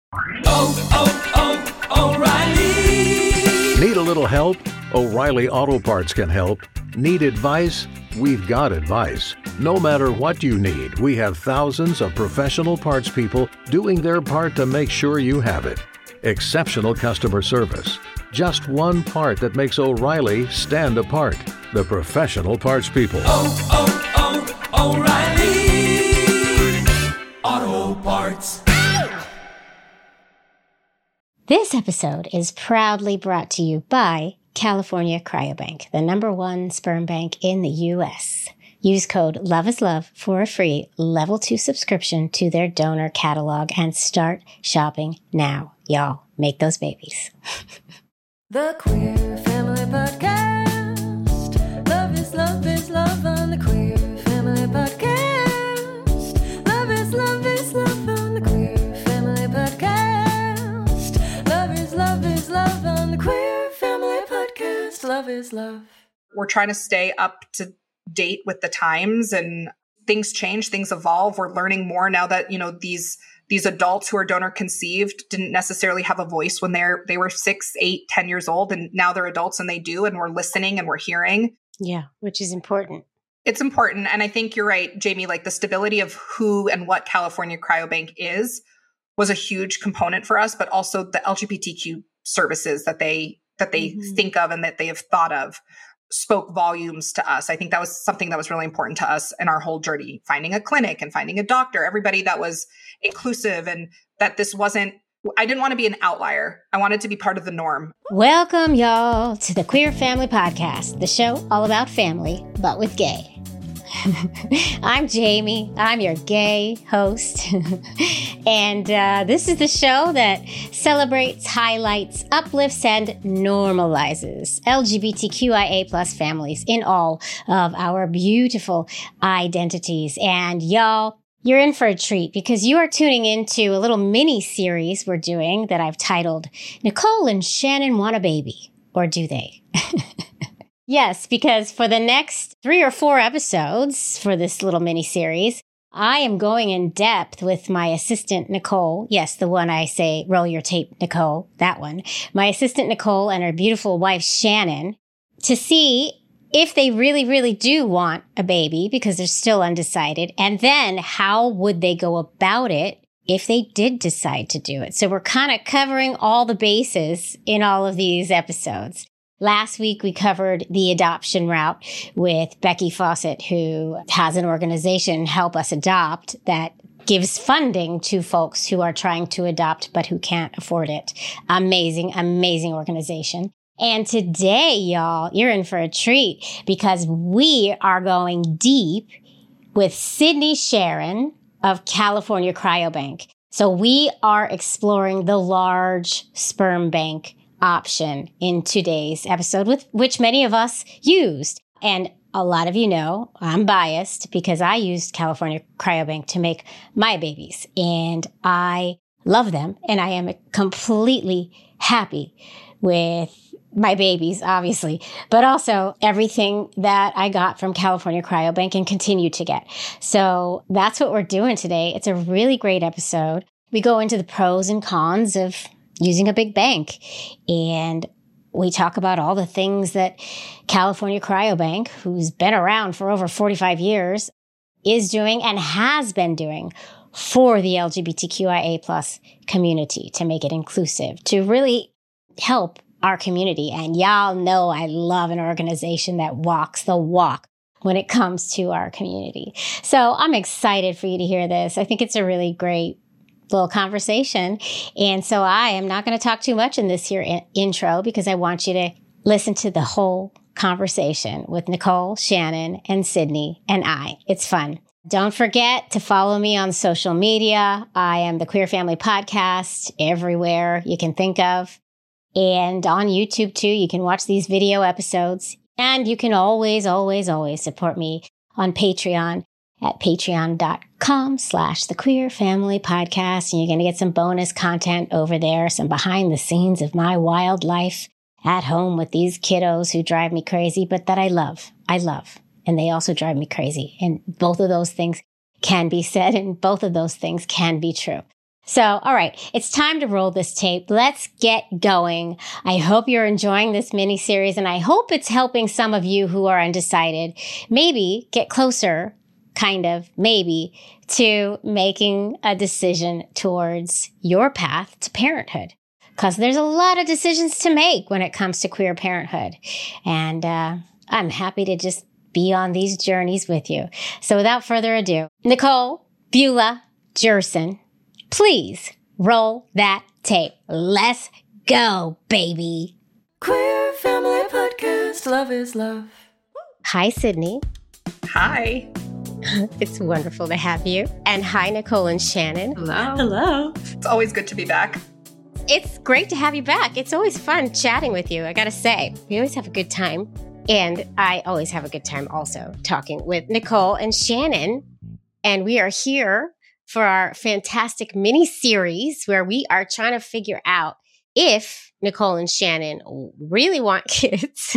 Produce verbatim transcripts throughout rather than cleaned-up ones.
oh, oh, oh, O'Reilly! Need a little help? O'Reilly Auto Parts can help. Need advice? We've got advice. No matter what you need, we have thousands of professional parts people doing their part to make sure you have it. Exceptional customer service. Just one part that makes O'Reilly stand apart. The professional parts people. Oh, oh, oh, O'Reilly Auto Parts. This episode is proudly brought to you by California Cryobank, the number one sperm bank in the U S. Use code LOVEISLOVE for a free level two subscription to their donor catalog and start shopping now. Y'all, make those babies. The Queer Family Podcast. Love is love is love on the Queer Family Podcast. Love is love is love on the Queer Family Podcast. Love is love is love on the Queer Family Podcast. Love is love. We're trying to stay up to date with the times, and things change, things evolve. We're learning more now that, you know, these these adults who are donor conceived didn't necessarily have a voice when they're they were six, eight, ten years old, and now they're adults and they do, and we're listening and we're hearing. Yeah, which is important. It's important. And I think you're right, Jamie, like the stability of who and what California Cryobank is was a huge component for us, but also the L G B T Q services that they that they mm-hmm. think of and that they have thought of spoke volumes to us. I think that was something that was really important to us in our whole journey, finding a clinic and finding a doctor, everybody that was inclusive, and that this wasn't, I didn't want to be an outlier. I wanted to be part of the norm. Welcome, y'all, to the Queer Family Podcast, the show all about family, but with gay. I'm Jamie. I'm your gay host. and uh, this is the show that celebrates, highlights, uplifts, and normalizes L G B T Q I A plus families in all of our beautiful identities. And y'all, you're in for a treat because you are tuning into a little mini series we're doing that I've titled Nicole and Shannon Want a Baby, or Do They? Yes, because for the next three or four episodes for this little mini series, I am going in depth with my assistant, Nicole. Yes, the one I say, roll your tape, Nicole, that one. My assistant, Nicole, and her beautiful wife, Shannon, to see if they really, really do want a baby because they're still undecided. And then how would they go about it if they did decide to do it? So we're kind of covering all the bases in all of these episodes. Last week, we covered the adoption route with Becky Fawcett, who has an organization, Help Us Adopt, that gives funding to folks who are trying to adopt but who can't afford it. Amazing, amazing organization. And today, y'all, you're in for a treat because we are going deep with Sydney Sharon of California Cryobank. So we are exploring the large sperm bank option in today's episode, with which many of us used. And a lot of you know I'm biased because I used California Cryobank to make my babies, and I love them, and I am completely happy with my babies, obviously, but also everything that I got from California Cryobank and continue to get. So that's what we're doing today. It's a really great episode. We go into the pros and cons of using a big bank, and we talk about all the things that California Cryobank, who's been around for over forty-five years, is doing and has been doing for the L G B T Q I A plus community to make it inclusive, to really help our community. And y'all know I love an organization that walks the walk when it comes to our community. So I'm excited for you to hear this. I think it's a really great little conversation. And so I am not going to talk too much in this here in- intro because I want you to listen to the whole conversation with Nicole, Shannon, and Sydney and I. It's fun. Don't forget to follow me on social media. I am the Queer Family Podcast everywhere you can think of. And on YouTube too, you can watch these video episodes. And you can always, always, always support me on Patreon at patreon.com slash the Queer Family Podcast. And you're going to get some bonus content over there, some behind the scenes of my wild life at home with these kiddos who drive me crazy, but that I love. I love. And they also drive me crazy. And both of those things can be said, and both of those things can be true. So, all right, it's time to roll this tape. Let's get going. I hope you're enjoying this mini series, and I hope it's helping some of you who are undecided maybe get closer, kind of, maybe, to making a decision towards your path to parenthood. Because there's a lot of decisions to make when it comes to queer parenthood. And uh, I'm happy to just be on these journeys with you. So without further ado, Nicole Beulah Jerson, please roll that tape. Let's go, baby. Queer Family Podcast. Love is love. Hi, Sydney. Hi. It's wonderful to have you. And hi, Nicole and Shannon. Hello. Hello. It's always good to be back. It's great to have you back. It's always fun chatting with you, I gotta say. We always have a good time. And I always have a good time also talking with Nicole and Shannon. And we are here for our fantastic mini series where we are trying to figure out if Nicole and Shannon really want kids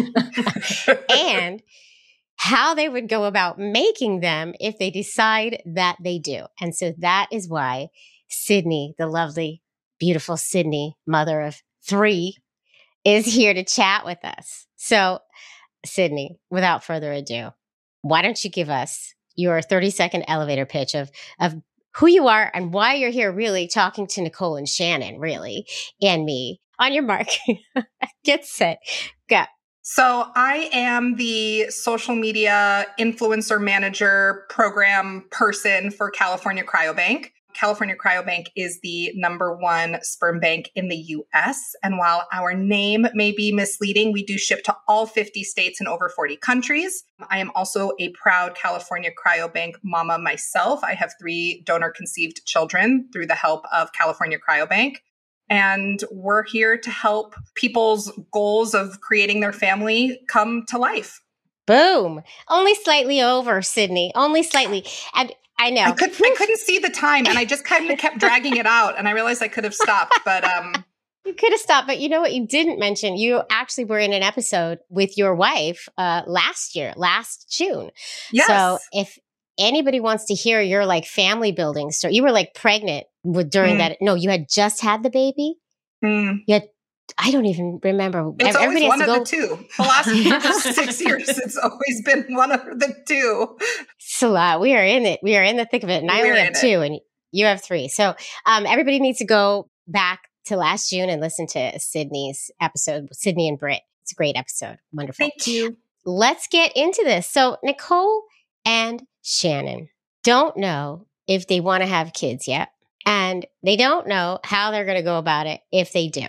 and how they would go about making them if they decide that they do. And so that is why Sydney, the lovely, beautiful Sydney, mother of three, is here to chat with us. So, Sydney, without further ado, why don't you give us your thirty second elevator pitch of, of who you are and why you're here really talking to Nicole and Shannon, really, and me. On your mark, get set, go. So I am the social media influencer manager program person for California Cryobank. California Cryobank is the number one sperm bank in the U S. And while our name may be misleading, we do ship to all fifty states and over forty countries. I am also a proud California Cryobank mama myself. I have three donor-conceived children through the help of California Cryobank. And we're here to help people's goals of creating their family come to life. Boom. Only slightly over, Sydney. Only slightly. And I know. I, could, I couldn't see the time, and I just kind of kept dragging it out, and I realized I could have stopped, but... um, You could have stopped, but you know what you didn't mention? You actually were in an episode with your wife uh, last year, last June. Yes. So if anybody wants to hear your like family building story, you were like pregnant with, during mm. that. No, you had just had the baby. Mm. You had, I don't even remember. It's Everybody always one of the two. The last six years, it's always been one of the two. It's a lot. We are in it. We are in the thick of it. And I We're only have two, it. and you have three. So um, everybody needs to go back to last June and listen to Sydney's episode, Sydney and Britt. It's a great episode. Wonderful. Thank you. Let's get into this. So Nicole and Shannon don't know if they want to have kids yet, and they don't know how they're going to go about it if they do.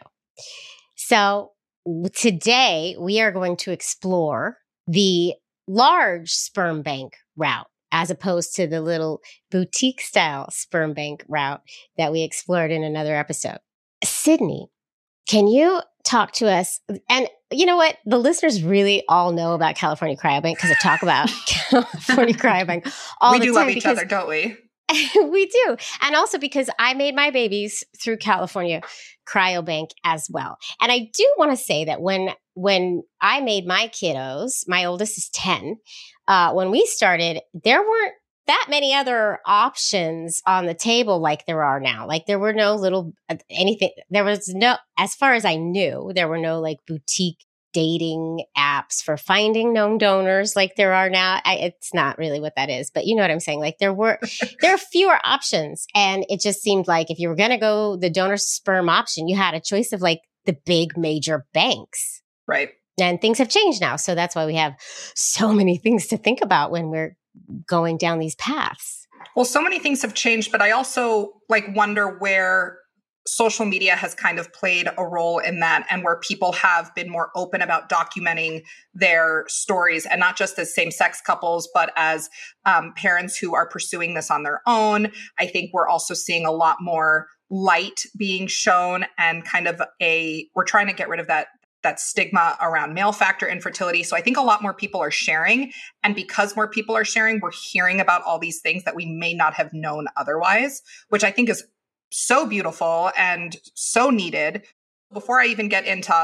So today we are going to explore the large sperm bank route as opposed to the little boutique style sperm bank route that we explored in another episode. Sydney, can you talk to us? And you know what? The listeners really all know about California Cryobank because I talk about California Cryobank all we the time. We do love each because, other, don't we? We do. And also because I made my babies through California Cryobank as well. And I do want to say that when when I made my kiddos, my oldest is ten, uh, when we started, there weren't that many other options on the table like there are now. Like there were no little uh, anything. There was no, as far as I knew, there were no like boutique dating apps for finding known donors like there are now. I, it's not really what that is, but you know what I'm saying? Like there were, there are fewer options. And it just seemed like if you were going to go the donor sperm option, you had a choice of like the big major banks. Right. And things have changed now. So that's why we have so many things to think about when we're going down these paths. Well, so many things have changed, but I also like wonder where social media has kind of played a role in that, and where people have been more open about documenting their stories, and not just as same-sex couples, but as um, parents who are pursuing this on their own. I think we're also seeing a lot more light being shown, and kind of a, we're trying to get rid of that that stigma around male factor infertility. So I think a lot more people are sharing. And because more people are sharing, we're hearing about all these things that we may not have known otherwise, which I think is so beautiful and so needed. Before I even get into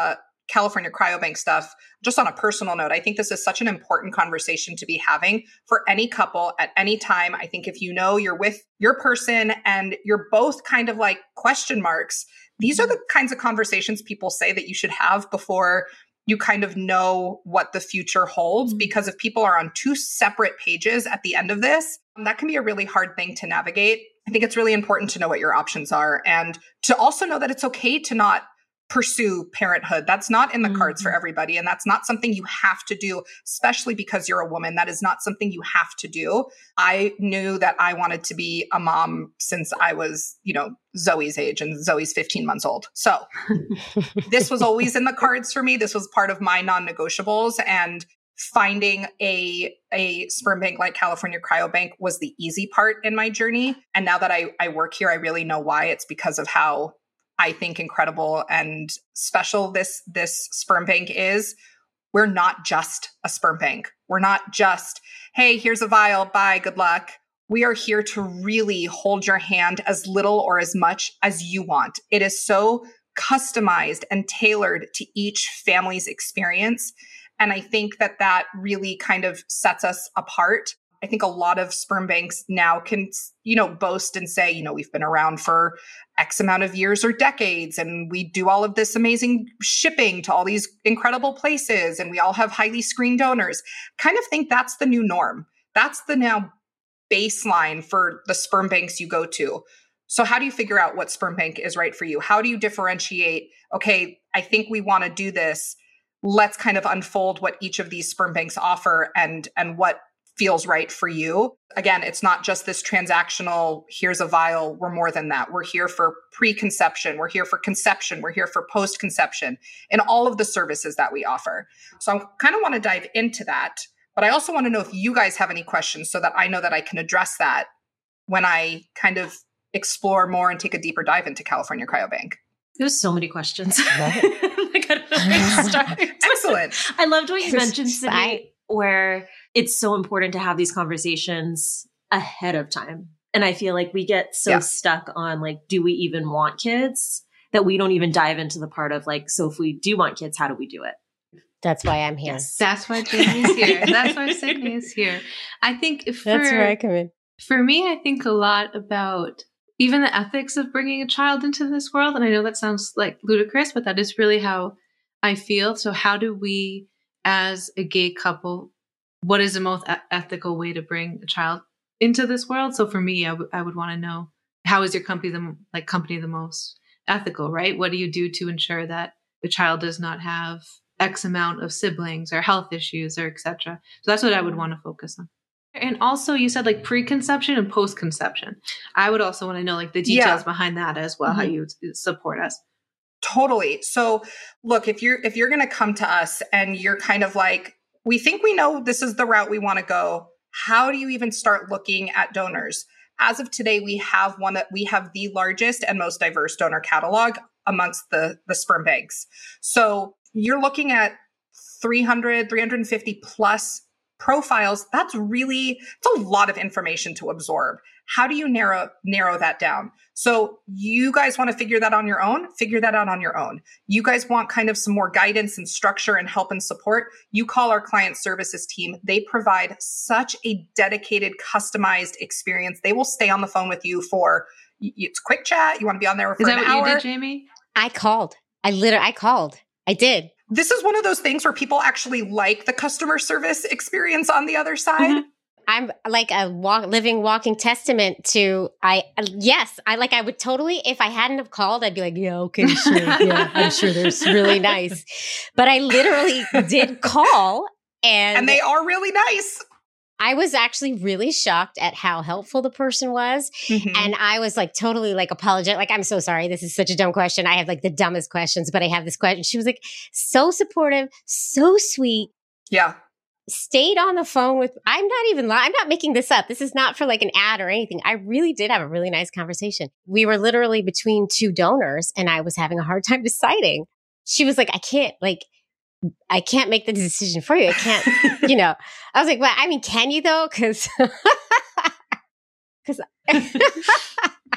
California Cryobank stuff, just on a personal note, I think this is such an important conversation to be having for any couple at any time. I think if you know you're with your person and you're both kind of like question marks, these are the kinds of conversations people say that you should have before you kind of know what the future holds. Because if people are on two separate pages at the end of this, that can be a really hard thing to navigate. I think it's really important to know what your options are and to also know that it's okay to not pursue parenthood. That's not in the mm-hmm. cards for everybody. And that's not something you have to do, especially because you're a woman. That is not something you have to do. I knew that I wanted to be a mom since I was, you know, Zoe's age, and Zoe's fifteen months old. So this was always in the cards for me. This was part of my non-negotiables, and finding a, a sperm bank like California Cryobank was the easy part in my journey. And now that I, I work here, I really know why. It's because of how I think incredible and special this, this sperm bank is. We're not just a sperm bank. We're not just, hey, here's a vial, bye, good luck. We are here to really hold your hand as little or as much as you want. It is so customized and tailored to each family's experience. And I think that that really kind of sets us apart. I think a lot of sperm banks now can, you know, boast and say, you know, we've been around for X amount of years or decades, and we do all of this amazing shipping to all these incredible places, and we all have highly screened donors. Kind of think that's the new norm. That's the now baseline for the sperm banks you go to. So how do you figure out what sperm bank is right for you? How do you differentiate, okay, I think we want to do this. Let's kind of unfold what each of these sperm banks offer and, and what feels right for you. Again, it's not just this transactional, here's a vial. We're more than that. We're here for preconception. We're here for conception. We're here for post-conception and all of the services that we offer. So I kind of want to dive into that, but I also want to know if you guys have any questions so that I know that I can address that when I kind of explore more and take a deeper dive into California Cryobank. There's so many questions. I gotta know where to start. Excellent. I loved what you mentioned, Sydney, where it's so important to have these conversations ahead of time. And I feel like we get so yeah. stuck on like, do we even want kids, that we don't even dive into the part of like, so if we do want kids, how do we do it? That's why I'm here. Yes. That's why Jamie's here. That's why Sydney is here. I think for, That's where I come in. For me, I think a lot about even the ethics of bringing a child into this world. And I know that sounds like ludicrous, but that is really how I feel. So how do we, as a gay couple, what is the most e- ethical way to bring a child into this world? So for me, I, w- I would want to know, how is your company the like company the most ethical, right? What do you do to ensure that the child does not have X amount of siblings or health issues or et cetera? So that's what I would want to focus on. And also you said like preconception and post-conception. I would also want to know like the details yeah. behind that as well, mm-hmm. how you support us. Totally. So look, if you're, if you're going to come to us and you're kind of like, we think we know this is the route we want to go, how do you even start looking at donors? As of today, we have one that we have the largest and most diverse donor catalog amongst the, the sperm banks. So you're looking at three hundred, three hundred fifty plus profiles. That's really, it's a lot of information to absorb. How do you narrow, narrow that down? So you guys want to figure that on your own, figure that out on your own. You guys want kind of some more guidance and structure and help and support. You call our client services team. They provide such a dedicated, customized experience. They will stay on the phone with you for, it's quick chat. You want to be on there for Is that an what hour. You did, Jamie? I called. I literally, I called. I did. This is one of those things where people actually like the customer service experience on the other side. Mm-hmm. I'm like a walk, living, walking testament to, I, yes, I like, I would totally, if I hadn't have called, I'd be like, yeah, okay, sure. Yeah, I'm sure they're really nice. But I literally did call and. And they are really nice. I was actually really shocked at how helpful the person was. Mm-hmm. And I was like totally like apologetic. Like, I'm so sorry. This is such a dumb question. I have like the dumbest questions, but I have this question. She was like so supportive, so sweet. Yeah. Stayed on the phone with, I'm not even lying. I'm not making this up. This is not for like an ad or anything. I really did have a really nice conversation. We were literally between two donors and I was having a hard time deciding. She was like, I can't like, I can't make the decision for you. I can't, you know, I was like, well, I mean, can you though? Cause, cause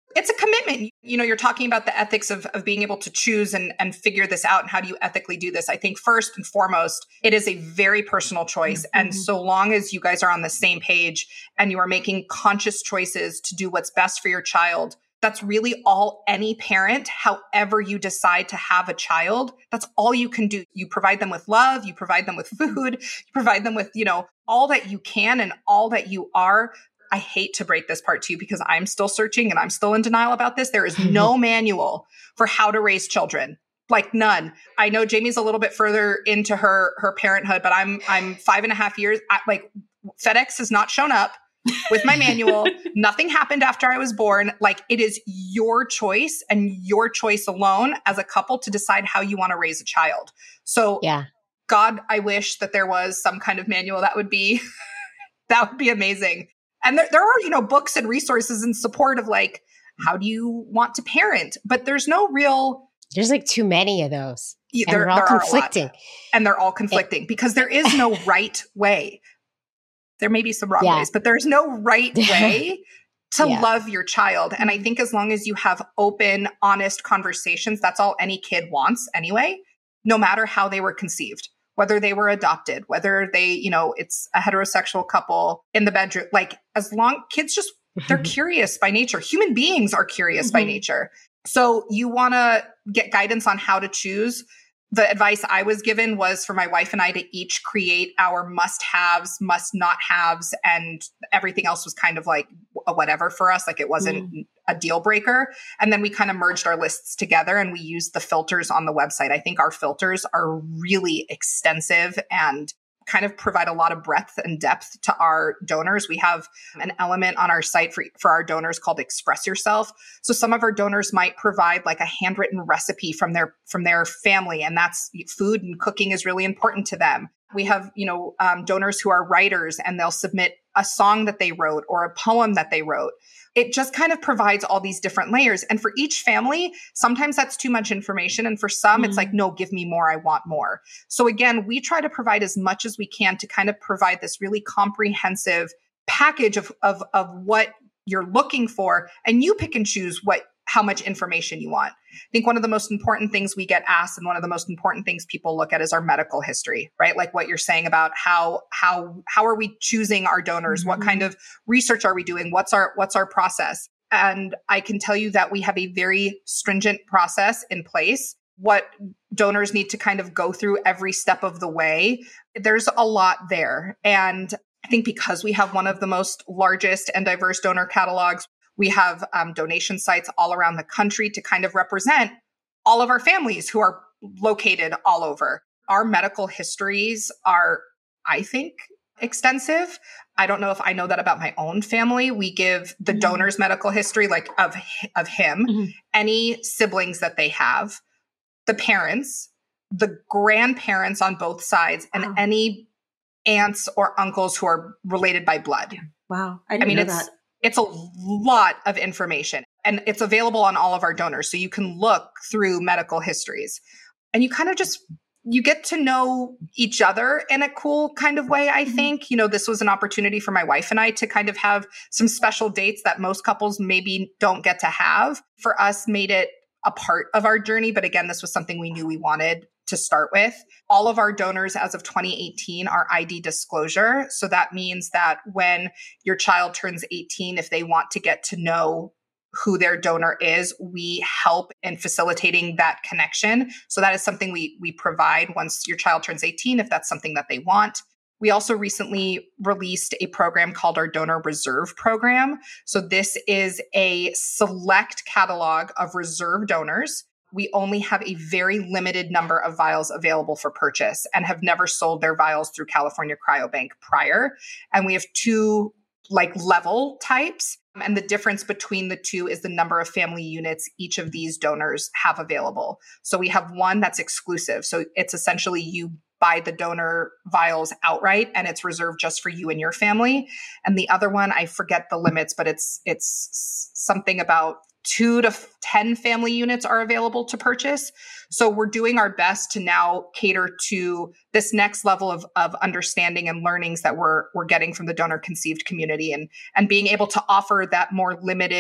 it's a commitment. You know, you're talking about the ethics of, of being able to choose and, and figure this out and how do you ethically do this? I think first and foremost, it is a very personal choice. Mm-hmm. And so long as you guys are on the same page and you are making conscious choices to do what's best for your child, that's really all any parent, however you decide to have a child, that's all you can do. You provide them with love, you provide them with food, you provide them with, you know, all that you can and all that you are. I hate to break this part to you because I'm still searching and I'm still in denial about this. There is no manual for how to raise children, like none. I know Jamie's a little bit further into her her parenthood, but I'm I'm five and a half years. I, like FedEx has not shown up with my manual. Nothing happened after I was born. Like it is your choice and your choice alone as a couple to decide how you want to raise a child. So yeah, God, I wish that there was some kind of manual that would be that would be amazing. And there, there are, you know, books and resources in support of like, how do you want to parent? But there's no real... There's like too many of those. Yeah, and they're all conflicting. And they're all conflicting it, because there is no right way. There may be some wrong yeah. ways, but there's no right way to yeah. love your child. And I think as long as you have open, honest conversations, that's all any kid wants anyway, no matter how they were conceived. Whether they were adopted, whether they, you know, it's a heterosexual couple in the bedroom, like as long kids just, they're curious by nature. Human beings are curious mm-hmm. by nature. So you want to get guidance on how to choose. The advice I was given was for my wife and I to each create our must-haves, must-not-haves, and everything else was kind of like a whatever for us. Like it wasn't mm. a deal breaker. And then we kind of merged our lists together and we used the filters on the website. I think our filters are really extensive and kind of provide a lot of breadth and depth to our donors. We have an element on our site for, for our donors called Express Yourself. So some of our donors might provide like a handwritten recipe from their, from their family. And that's food and cooking is really important to them. We have, you know, um, donors who are writers and they'll submit a song that they wrote or a poem that they wrote. It just kind of provides all these different layers. And for each family, sometimes that's too much information. And for some, mm. it's like, no, give me more. I want more. So again, we try to provide as much as we can to kind of provide this really comprehensive package of, of, of what you're looking for. And you pick and choose what, how much information you want. I think one of the most important things we get asked and one of the most important things people look at is our medical history, right? Like what you're saying about how, how, how are we choosing our donors? Mm-hmm. What kind of research are we doing? What's our, what's our process? And I can tell you that we have a very stringent process in place. What donors need to kind of go through every step of the way. There's a lot there. And I think because we have one of the most largest and diverse donor catalogs, we have um, donation sites all around the country to kind of represent all of our families who are located all over. Our medical histories are, I think, extensive. I don't know if I know that about my own family. We give the mm-hmm. donor's medical history, like of, of him, mm-hmm. any siblings that they have, the parents, the grandparents on both sides, and wow. any aunts or uncles who are related by blood. Wow. I didn't I mean, know it's, that. It's a lot of information and it's available on all of our donors. So you can look through medical histories and you kind of just, you get to know each other in a cool kind of way. I think, you know, this was an opportunity for my wife and I to kind of have some special dates that most couples maybe don't get to have. For us, made it a part of our journey. But again, this was something we knew we wanted to start with. All of our donors as of twenty eighteen are I D disclosure. So that means that when your child turns eighteen, if they want to get to know who their donor is, we help in facilitating that connection. So that is something we we provide once your child turns eighteen, if that's something that they want. We also recently released a program called our Donor Reserve Program. So this is a select catalog of reserve donors. We only have a very limited number of vials available for purchase and have never sold their vials through California Cryobank prior. And we have two like level types. And the difference between the two is the number of family units each of these donors have available. So we have one that's exclusive. So it's essentially you buy the donor vials outright and it's reserved just for you and your family. And the other one, I forget the limits, but it's it's something about two to ten family units are available to purchase. So we're doing our best to now cater to this next level of, of understanding and learnings that we're we're getting from the donor conceived community and, and being able to offer that more limited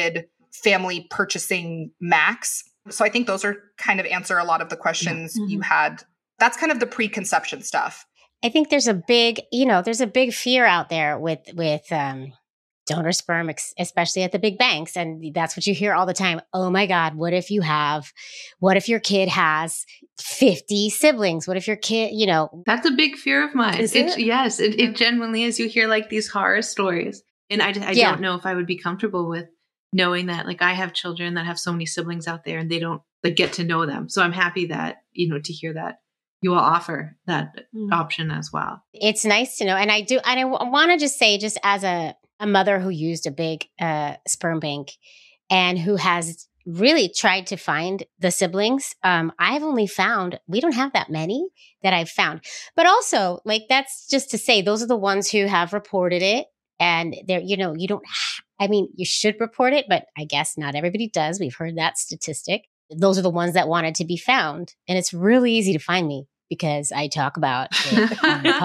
family purchasing max. So I think those are kind of answer a lot of the questions Yeah. Mm-hmm. you had. That's kind of the preconception stuff. I think there's a big, you know, there's a big fear out there with, with, um, donor sperm, especially at the big banks. And that's what you hear all the time. Oh my God, what if you have, what if your kid has fifty siblings? What if your kid, you know. That's a big fear of mine. Is It, it? yes, it, it genuinely is. You hear like these horror stories. And I, I Yeah. don't know if I would be comfortable with knowing that. Like I have children that have so many siblings out there and they don't like get to know them. So I'm happy that, you know, to hear that you will offer that Mm. option as well. It's nice to know. And I do, and I w- want to just say, just as a, a mother who used a big uh, sperm bank and who has really tried to find the siblings, um, I've only found, we don't have that many that I've found. But also, like, that's just to say, those are the ones who have reported it. And they're, you know, you don't, ha- I mean, you should report it, but I guess not everybody does. We've heard that statistic. Those are the ones that wanted to be found. And it's really easy to find me because I talk about it on the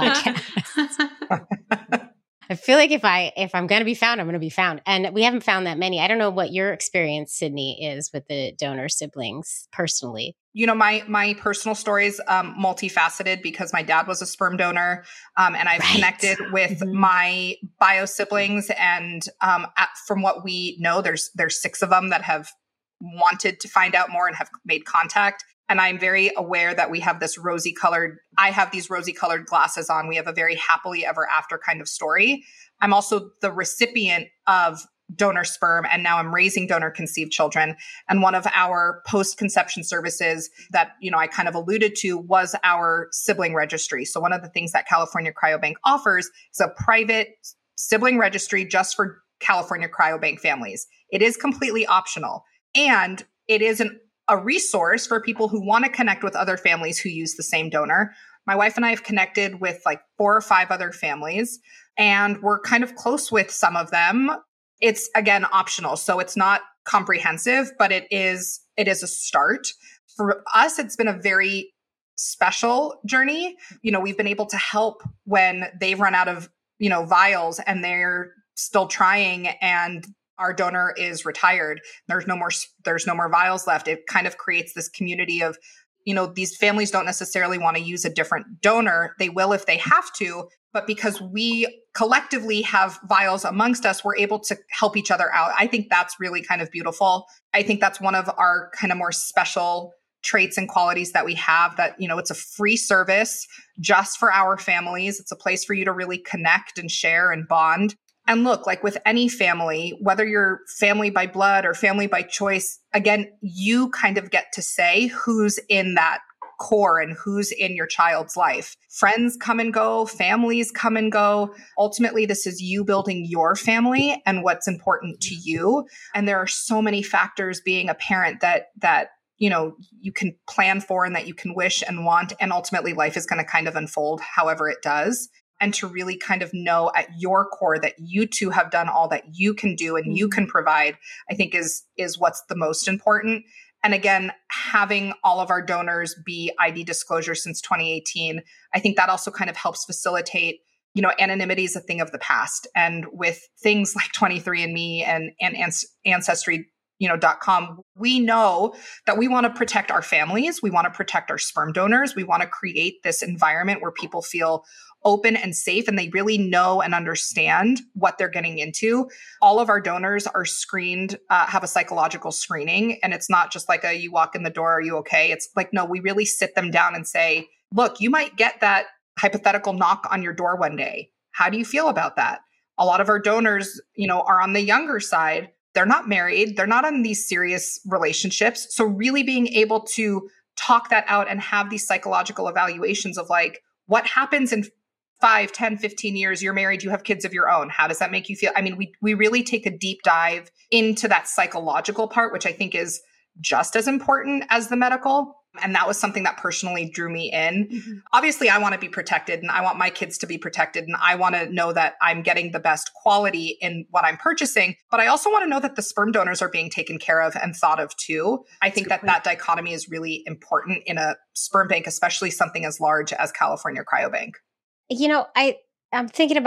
podcast. I feel like if I if I'm going to be found, I'm going to be found. And we haven't found that many. I don't know what your experience, Sydney, is with the donor siblings personally. You know, my my personal story is um, multifaceted because my dad was a sperm donor, um, and I've Right. connected with Mhm. my bio siblings. And um, at, from what we know, there's there's six of them that have wanted to find out more and have made contact. And I'm very aware that we have this rosy colored, I have these rosy colored glasses on. We have a very happily ever after kind of story. I'm also the recipient of donor sperm, and now I'm raising donor conceived children. And one of our post-conception services that, you know, I kind of alluded to was our sibling registry. So one of the things that California Cryobank offers is a private sibling registry just for California Cryobank families. It is completely optional. And it is an a resource for people who want to connect with other families who use the same donor. My wife and I have connected with like four or five other families, and we're kind of close with some of them. It's again optional, so it's not comprehensive, but it is it is a start. For us, it's been a very special journey. You know, we've been able to help when they've run out of, you know, vials and they're still trying and our donor is retired. There's no more, there's no more vials left. It kind of creates this community of, you know, these families don't necessarily want to use a different donor. They will if they have to, but because we collectively have vials amongst us, we're able to help each other out. I think that's really kind of beautiful. I think that's one of our kind of more special traits and qualities that we have, that, you know, it's a free service just for our families. It's a place for you to really connect and share and bond. And look, like with any family, whether you're family by blood or family by choice, again, you kind of get to say who's in that core and who's in your child's life. Friends come and go, families come and go. Ultimately, this is you building your family and what's important to you. And there are so many factors being a parent that, that, you know, you can plan for and that you can wish and want. And ultimately, life is going to kind of unfold however it does. And to really kind of know at your core that you two have done all that you can do and you can provide, I think is, is what's the most important. And again, having all of our donors be I D disclosure since twenty eighteen, I think that also kind of helps facilitate, you know, anonymity is a thing of the past. And with things like twenty-three and me and, and Ancestry, you know, .com, we know that we want to protect our families. We want to protect our sperm donors. We want to create this environment where people feel open and safe and they really know and understand what they're getting into. All of our donors are screened, uh, have a psychological screening. And it's not just like a, you walk in the door, are you okay? It's like, no, we really sit them down and say, look, you might get that hypothetical knock on your door one day. How do you feel about that? A lot of our donors, you know, are on the younger side. They're not married. They're not in these serious relationships. So really being able to talk that out and have these psychological evaluations of like, what happens in five, ten, fifteen years, you're married, you have kids of your own. How does that make you feel? I mean, we we really take a deep dive into that psychological part, which I think is just as important as the medical. And that was something that personally drew me in. Mm-hmm. Obviously, I want to be protected and I want my kids to be protected. And I want to know that I'm getting the best quality in what I'm purchasing. But I also want to know that the sperm donors are being taken care of and thought of too. I think that that dichotomy is really important in a sperm bank, especially something as large as California Cryobank. You know, I, I'm thinking about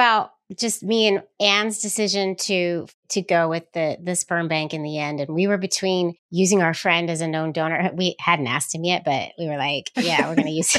just me and Anne's decision to to go with the the sperm bank in the end. And we were between using our friend as a known donor. We hadn't asked him yet, but we were like, yeah, we're going to use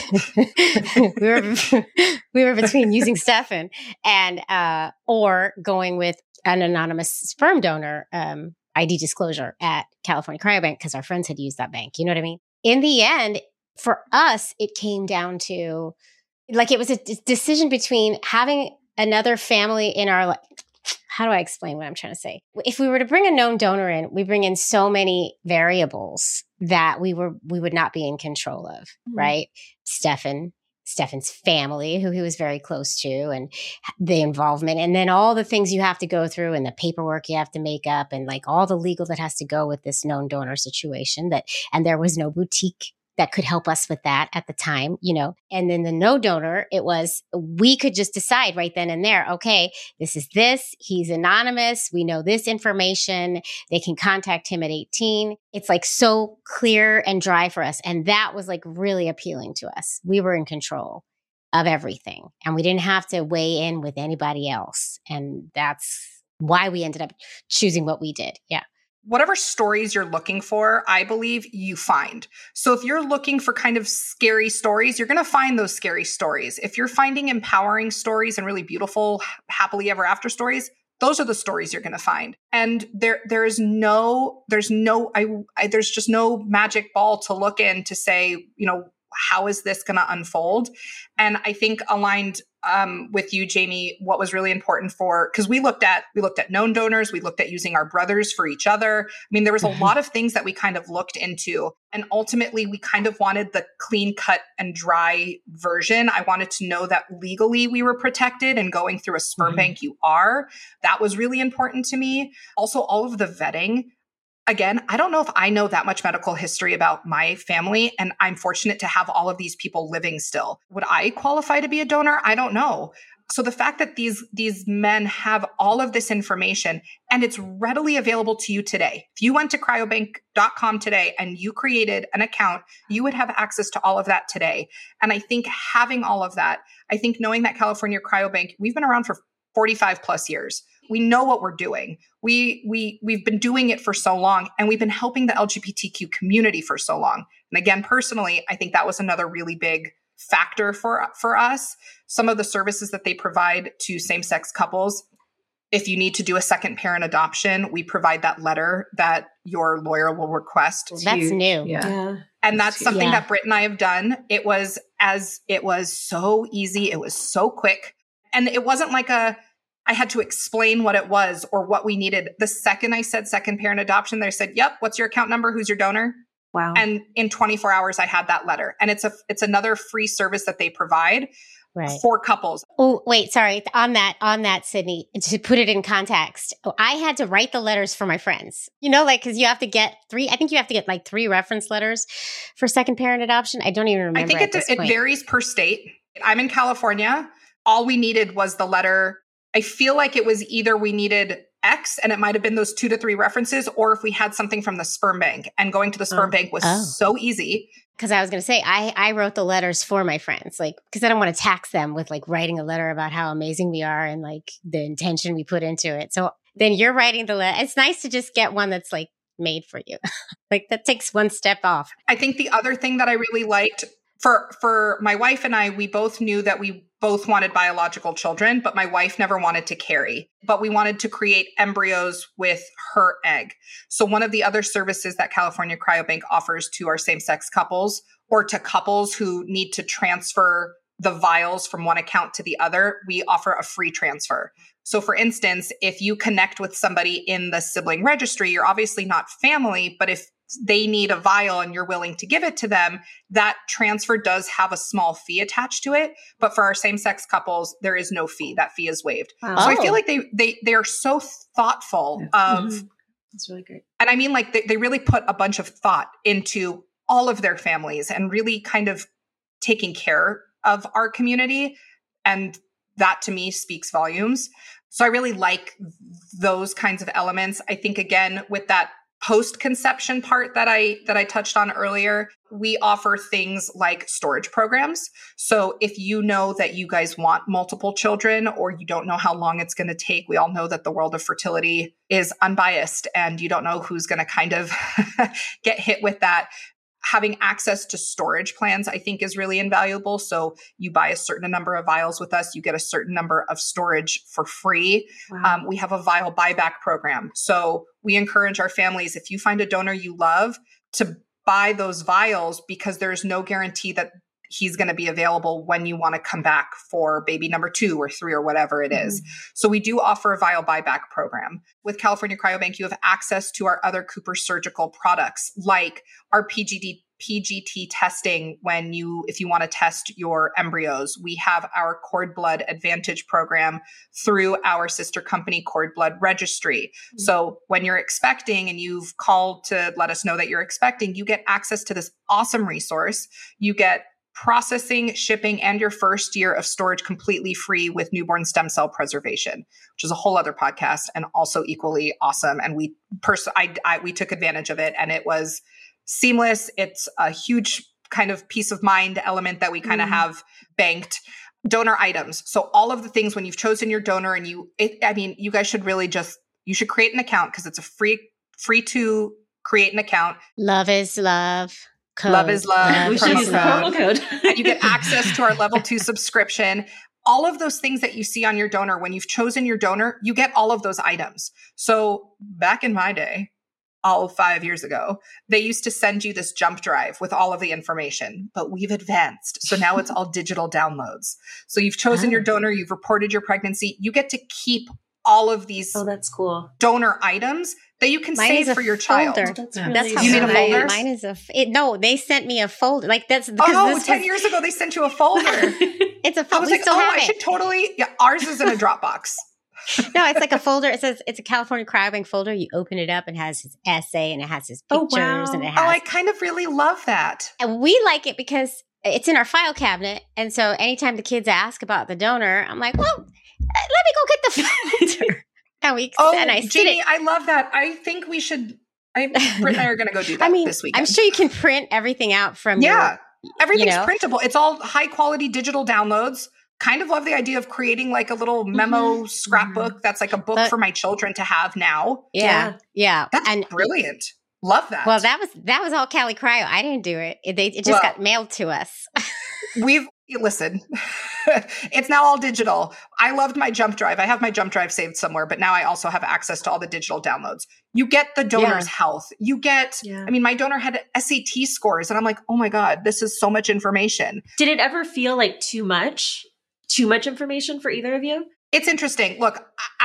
we were we were between using Stefan and uh or going with an anonymous sperm donor um I D disclosure at California Cryobank because our friends had used that bank. You know what I mean? In the end, for us, it came down to like it was a d- decision between having another family in our life. How do I explain what I'm trying to say? If we were to bring a known donor in, we bring in so many variables that we were we would not be in control of, mm-hmm. right? Stefan, Stefan's family, who he was very close to, and the involvement, and then all the things you have to go through and the paperwork you have to make up, and like all the legal that has to go with this known donor situation. That and there was no boutique that could help us with that at the time, you know. And then the no donor, it was, we could just decide right then and there, okay, this is this, he's anonymous, we know this information, they can contact him at eighteen. It's like so clear and dry for us. And that was like really appealing to us. We were in control of everything and we didn't have to weigh in with anybody else. And that's why we ended up choosing what we did. Yeah. Whatever stories you're looking for, I believe you find. So if you're looking for kind of scary stories, you're going to find those scary stories. If you're finding empowering stories and really beautiful, happily ever after stories, those are the stories you're going to find. And there, there is no, there's no, I, I, there's just no magic ball to look in to say, you know, how is this going to unfold? And I think aligned um, with you, Jamie, what was really important for, because we looked at, we looked at known donors, we looked at using our brothers for each other. I mean, there was a mm-hmm. lot of things that we kind of looked into. And ultimately, we kind of wanted the clean cut and dry version. I wanted to know that legally we were protected and going through a sperm mm-hmm. bank, you are. That was really important to me. Also, all of the vetting. Again, I don't know if I know that much medical history about my family, and I'm fortunate to have all of these people living still. Would I qualify to be a donor? I don't know. So the fact that these, these men have all of this information and it's readily available to you today. If you went to cryobank dot com today and you created an account, you would have access to all of that today. And I think having all of that, I think knowing that California Cryobank, we've been around for forty-five plus years. We know what we're doing. We, we, we've been doing it for so long, and we've been helping the L G B T Q community for so long. And again, personally, I think that was another really big factor for, for us. Some of the services that they provide to same-sex couples, if you need to do a second parent adoption, we provide that letter that your lawyer will request. That's to, new. Yeah. yeah. And that's something yeah. that Britt and I have done. It was as, it was so easy. It was so quick. And it wasn't like a, I had to explain what it was or what we needed. The second I said second parent adoption, they said, yep, what's your account number? Who's your donor? Wow. And in twenty-four hours, I had that letter. And it's a, it's another free service that they provide right. for couples. Oh, wait, sorry. On that, on that, Sydney, to put it in context, I had to write the letters for my friends, you know, like, cause you have to get three, I think you have to get like three reference letters for second parent adoption. I don't even remember. I think it, it varies per state. I'm in California. All we needed was the letter. I feel like it was either we needed X and it might have been those two to three references, or if we had something from the sperm bank, and going to the sperm oh. bank was oh. so easy. Because I was going to say, I, I wrote the letters for my friends, like, because I don't want to tax them with like writing a letter about how amazing we are and like the intention we put into it. So then you're writing the letter. It's nice to just get one that's like made for you. Like that takes one step off. I think the other thing that I really liked for, for my wife and I, we both knew that we both wanted biological children, but my wife never wanted to carry, but we wanted to create embryos with her egg. So one of the other services that California Cryobank offers to our same-sex couples, or to couples who need to transfer the vials from one account to the other, we offer a free transfer. So for instance, if you connect with somebody in the sibling registry, you're obviously not family, but if they need a vial and you're willing to give it to them, that transfer does have a small fee attached to it. But for our same-sex couples, there is no fee. That fee is waived. Wow. So I feel like they they they are so thoughtful yeah. of mm-hmm. That's really great. And I mean, like they, they really put a bunch of thought into all of their families and really kind of taking care of our community. And that to me speaks volumes. So I really like those kinds of elements. I think again, with that post-conception part that I that I touched on earlier, we offer things like storage programs. So if you know that you guys want multiple children or you don't know how long it's going to take, we all know that the world of fertility is unbiased and you don't know who's going to kind of get hit with that. Having access to storage plans, I think, is really invaluable. So you buy a certain number of vials with us, you get a certain number of storage for free. Wow. Um, we have a vial buyback program. So we encourage our families, if you find a donor you love, to buy those vials because there's no guarantee that he's going to be available when you want to come back for baby number two or three or whatever it is. Mm-hmm. So we do offer a vial buyback program. With California Cryobank, you have access to our other Cooper Surgical products, like our P G D, P G T testing when you, if you want to test your embryos. We have our Cord Blood Advantage program through our sister company, Cord Blood Registry. Mm-hmm. So when you're expecting and you've called to let us know that you're expecting, you get access to this awesome resource. You get processing, shipping, and your first year of storage completely free with newborn stem cell preservation, which is a whole other podcast and also equally awesome. And we pers- I, I, we took advantage of it and it was seamless. It's a huge kind of peace of mind element that we kind of mm. have banked. Donor items. So all of the things when you've chosen your donor and you, it, I mean, you guys should really just, you should create an account because it's a free, free to create an account. Love is love. Code. Love is love. Yeah, we should use the promo code. You get access to our level two subscription. All of those things that you see on your donor, when you've chosen your donor, you get all of those items. So back in my day, all five years ago, they used to send you this jump drive with all of the information, but we've advanced. So now it's all digital downloads. So you've chosen oh. your donor, you've reported your pregnancy, you get to keep all of these oh, that's cool. donor items that you can mine save for your child. Oh, that's, really that's how you made a folder? Mine is a, it, no, they sent me a folder. Like that's because Oh, this ten was, years ago, they sent you a folder. It's a folder. I was we like, still oh, have I it. should totally, yeah, ours is in a Dropbox. No, it's like a folder. It says it's a California Cryobank folder. You open it up and it has his essay and it has his pictures oh, wow. and it Oh, has. I kind of really love that. And we like it because it's in our file cabinet. And so anytime the kids ask about the donor, I'm like, well, let me go get the folder. And we Oh, and I Jamie, it. I love that. I think we should. I, Britt and I are going to go do that I mean, this weekend. I'm sure you can print everything out from. Yeah, your, everything's you know. printable. It's all high quality digital downloads. Kind of love the idea of creating like a little memo Mm-hmm. scrapbook mm-hmm. that's like a book but, for my children to have now. Yeah, yeah, yeah. That's and brilliant. Love that. Well, that was that was all Cali Cryo. I didn't do it. It, they, it just well, got mailed to us. We've listen. It's now all digital. I loved my jump drive. I have my jump drive saved somewhere, but now I also have access to all the digital downloads. You get the donor's yeah. health. You get, yeah. I mean, my donor had S A T scores and I'm like, oh my God, this is so much information. Did it ever feel like too much, too much information for either of you? It's interesting. Look,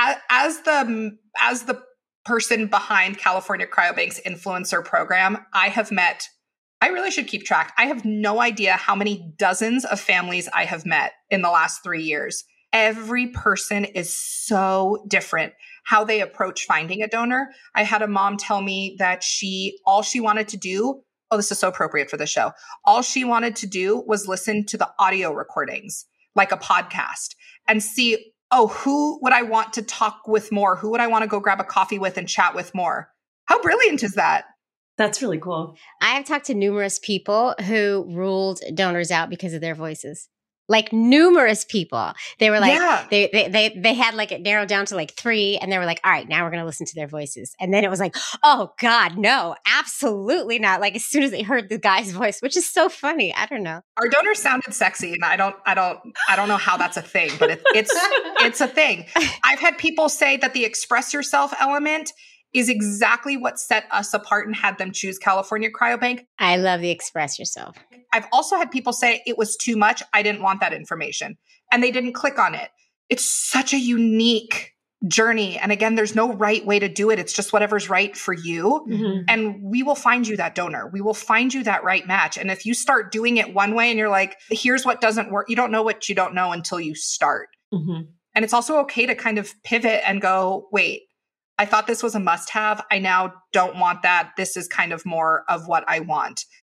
as the, as the person behind California Cryobank's influencer program, I have met I really should keep track. I have no idea how many dozens of families I have met in the last three years. Every person is so different. How they approach finding a donor. I had a mom tell me that she, all she wanted to do, oh, this is so appropriate for the show. All she wanted to do was listen to the audio recordings, like a podcast, and see, oh, who would I want to talk with more? Who would I want to go grab a coffee with and chat with more? How brilliant is that? That's really cool. I have talked to numerous people who ruled donors out because of their voices. Like numerous people. They were like, yeah. they, they they they had like it narrowed down to like three and they were like, all right, now we're going to listen to their voices. And then it was like, oh God, no, absolutely not. Like as soon as they heard the guy's voice, which is so funny. I don't know. Our donors sounded sexy and I don't, I don't, I don't know how that's a thing, but it, it's, it's a thing. I've had people say that the express yourself element is exactly what set us apart and had them choose California Cryobank. I love the express yourself. I've also had people say it was too much. I didn't want that information and they didn't click on it. It's such a unique journey. And again, there's no right way to do it. It's just whatever's right for you. Mm-hmm. And we will find you that donor. We will find you that right match. And if you start doing it one way and you're like, here's what doesn't work. You don't know what you don't know until you start. Mm-hmm. And it's also okay to kind of pivot and go, wait, I thought this was a must-have. I now don't want that. This is kind of more of what I want.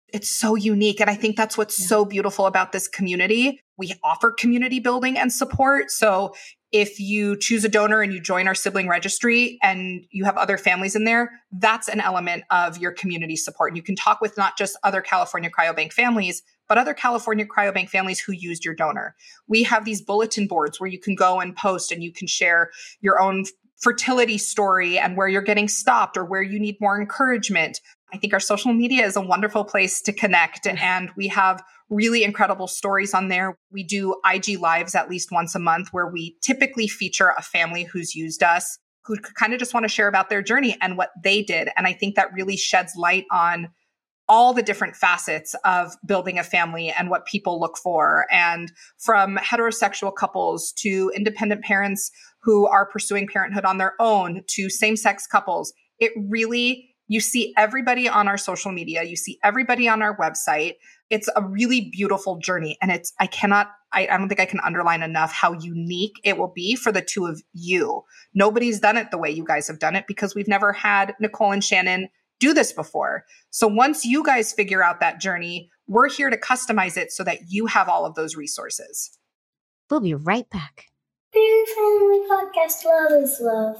It's so unique. And I think that's what's yeah. so beautiful about this community. We offer community building and support. So if you choose a donor and you join our sibling registry and you have other families in there, that's an element of your community support. And you can talk with not just other California Cryobank families, but other California Cryobank families who used your donor. We have these bulletin boards where you can go and post and you can share your own fertility story and where you're getting stopped or where you need more encouragement. I think our social media is a wonderful place to connect, and we have really incredible stories on there. We do I G Lives at least once a month where we typically feature a family who's used us, who kind of just want to share about their journey and what they did. And I think that really sheds light on all the different facets of building a family and what people look for. And from heterosexual couples to independent parents who are pursuing parenthood on their own to same-sex couples, it really, you see everybody on our social media, you see everybody on our website. It's a really beautiful journey. And it's, I cannot, I, I don't think I can underline enough how unique it will be for the two of you. Nobody's done it the way you guys have done it because we've never had Nicole and Shannon do this before. So once you guys figure out that journey, we're here to customize it so that you have all of those resources. We'll be right back. Queer Family Podcast, love is love.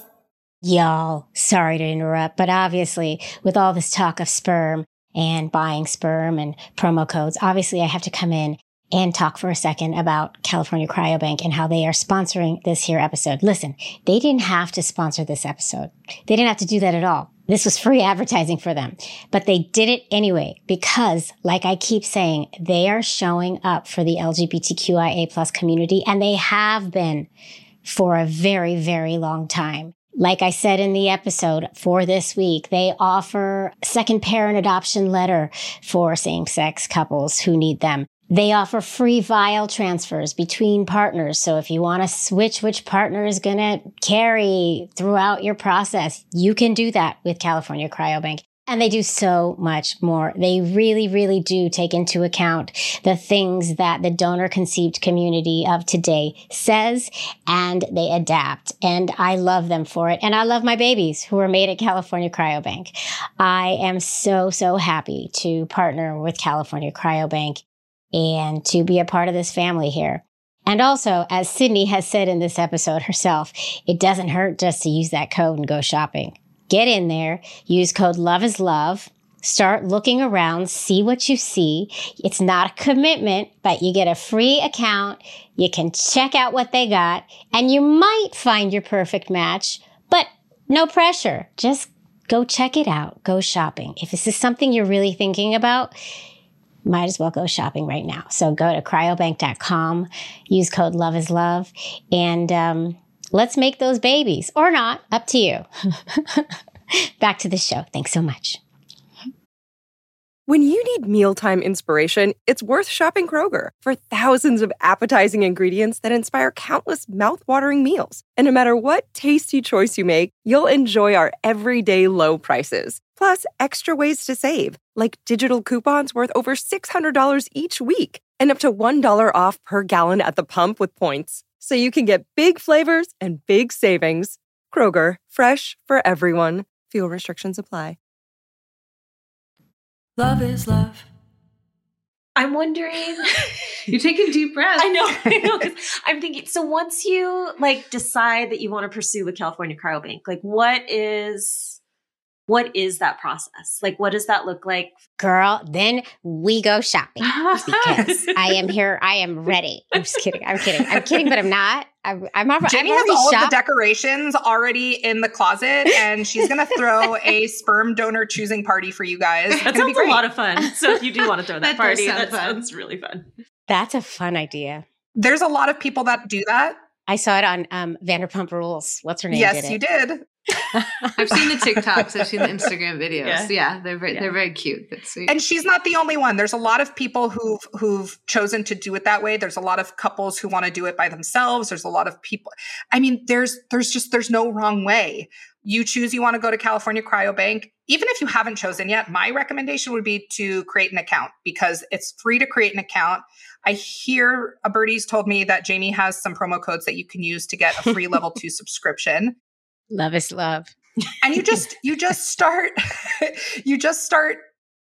Y'all, sorry to interrupt, but obviously with all this talk of sperm and buying sperm and promo codes, obviously I have to come in and talk for a second about California Cryobank and how they are sponsoring this here episode. Listen, they didn't have to sponsor this episode. They didn't have to do that at all. This was free advertising for them, but they did it anyway because, like I keep saying, they are showing up for the L G B T Q I A plus community, and they have been for a very, very long time. Like I said in the episode for this week, they offer second parent adoption letter for same-sex couples who need them. They offer free vial transfers between partners. So if you want to switch which partner is going to carry throughout your process, you can do that with California Cryobank. And they do so much more. They really, really do take into account the things that the donor-conceived community of today says, and they adapt. And I love them for it. And I love my babies who are made at California Cryobank. I am so, so happy to partner with California Cryobank and to be a part of this family here. And also, as Sydney has said in this episode herself, it doesn't hurt just to use that code and go shopping. Get in there, use code Love is Love, start looking around, see what you see. It's not a commitment, but you get a free account. You can check out what they got, and you might find your perfect match, but no pressure. Just go check it out. Go shopping. If this is something you're really thinking about, might as well go shopping right now. So go to cryobank dot com, use code Love is Love, and um, let's make those babies. Or not, up to you. Back to the show. Thanks so much. When you need mealtime inspiration, it's worth shopping Kroger for thousands of appetizing ingredients that inspire countless mouthwatering meals. And no matter what tasty choice you make, you'll enjoy our everyday low prices. Plus, extra ways to save, like digital coupons worth over six hundred dollars each week and up to one dollar off per gallon at the pump with points. So you can get big flavors and big savings. Kroger, fresh for everyone. Fuel restrictions apply. Love is love. I'm wondering. You're taking deep breaths. I know. I know. 'Cause I'm thinking. So once you like decide that you want to pursue a California Cryobank, like what is what is that process? Like, what does that look like? Girl, then we go shopping because I am here. I am ready. I'm just kidding. I'm kidding. I'm kidding, but I'm not. I'm, I'm, already, Jenny I'm has already all shopped. of the decorations already in the closet, and she's going to throw a sperm donor choosing party for you guys. It's That gonna be sounds a great. lot of fun. So if you do want to throw that, That does party, sound that fun. sounds really fun. That's a fun idea. There's a lot of people that do that. I saw it on um, Vanderpump Rules. What's her name? Yes, did you it. did. I've seen the TikToks. I've seen the Instagram videos. Yeah. Yeah, they're very, Yeah. they're very cute. That's sweet. And she's not the only one. There's a lot of people who've who've chosen to do it that way. There's a lot of couples who want to do it by themselves. There's a lot of people. I mean, there's there's just there's no wrong way. You choose you want to go to California Cryobank. Even if you haven't chosen yet, my recommendation would be to create an account because it's free to create an account. I hear a birdie's told me that Jamie has some promo codes that you can use to get a free level two subscription. Love is love. And you just you just start you just start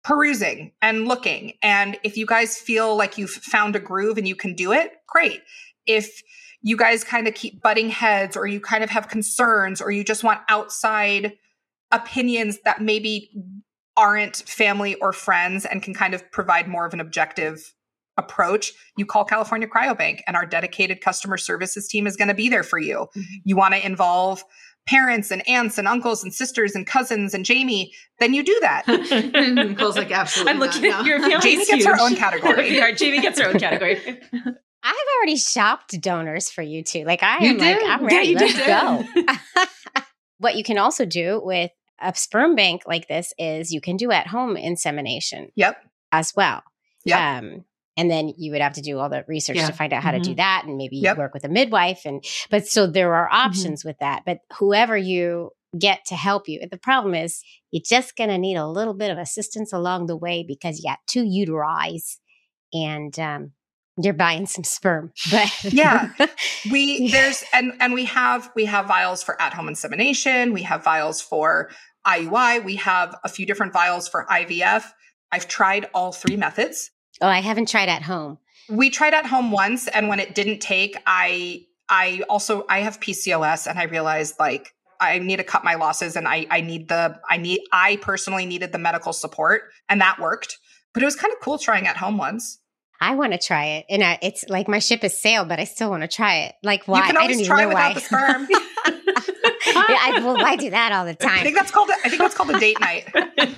perusing and looking. And if you guys feel like you've found a groove and you can do it, great. If you guys kind of keep butting heads, or you kind of have concerns, or you just want outside opinions that maybe aren't family or friends and can kind of provide more of an objective approach, you call California Cryobank, and our dedicated customer services team is going to be there for you. Mm-hmm. You want to involve parents and aunts and uncles and sisters and cousins and Jamie, then you do that. Nicole's like, absolutely. I'm looking at your family. Jamie gets her own category. Yeah, Jamie gets her own category. I've already shopped donors for you two. Like I You am like, did? I'm ready. Yeah, you Let's did. go. What you can also do with a sperm bank like this is you can do at home insemination. Yep. As well. Yep. Um, and then you would have to do all the research Yeah. to find out how Mm-hmm. to do that, and maybe Yep. work with a midwife. And but so there are options mm-hmm. with that. But whoever you get to help you, the problem is you're just going to need a little bit of assistance along the way because you got two uteri, and um, you're buying some sperm. But yeah, we there's and and we have we have vials for at home insemination. We have vials for I U I. We have a few different vials for I V F. I've tried all three methods. Oh, I haven't tried at home. We tried at home once, and when it didn't take, I I also I have P C O S, and I realized like I need to cut my losses, and I I need the I need I personally needed the medical support, and that worked. But it was kind of cool trying at home once. I want to try it, and I, it's like my ship has sailed, but I still want to try it. Like why? You can always I don't try even know without why. the sperm. Yeah, I, well, I do that all the time. I think that's called. A, I think that's called a date night.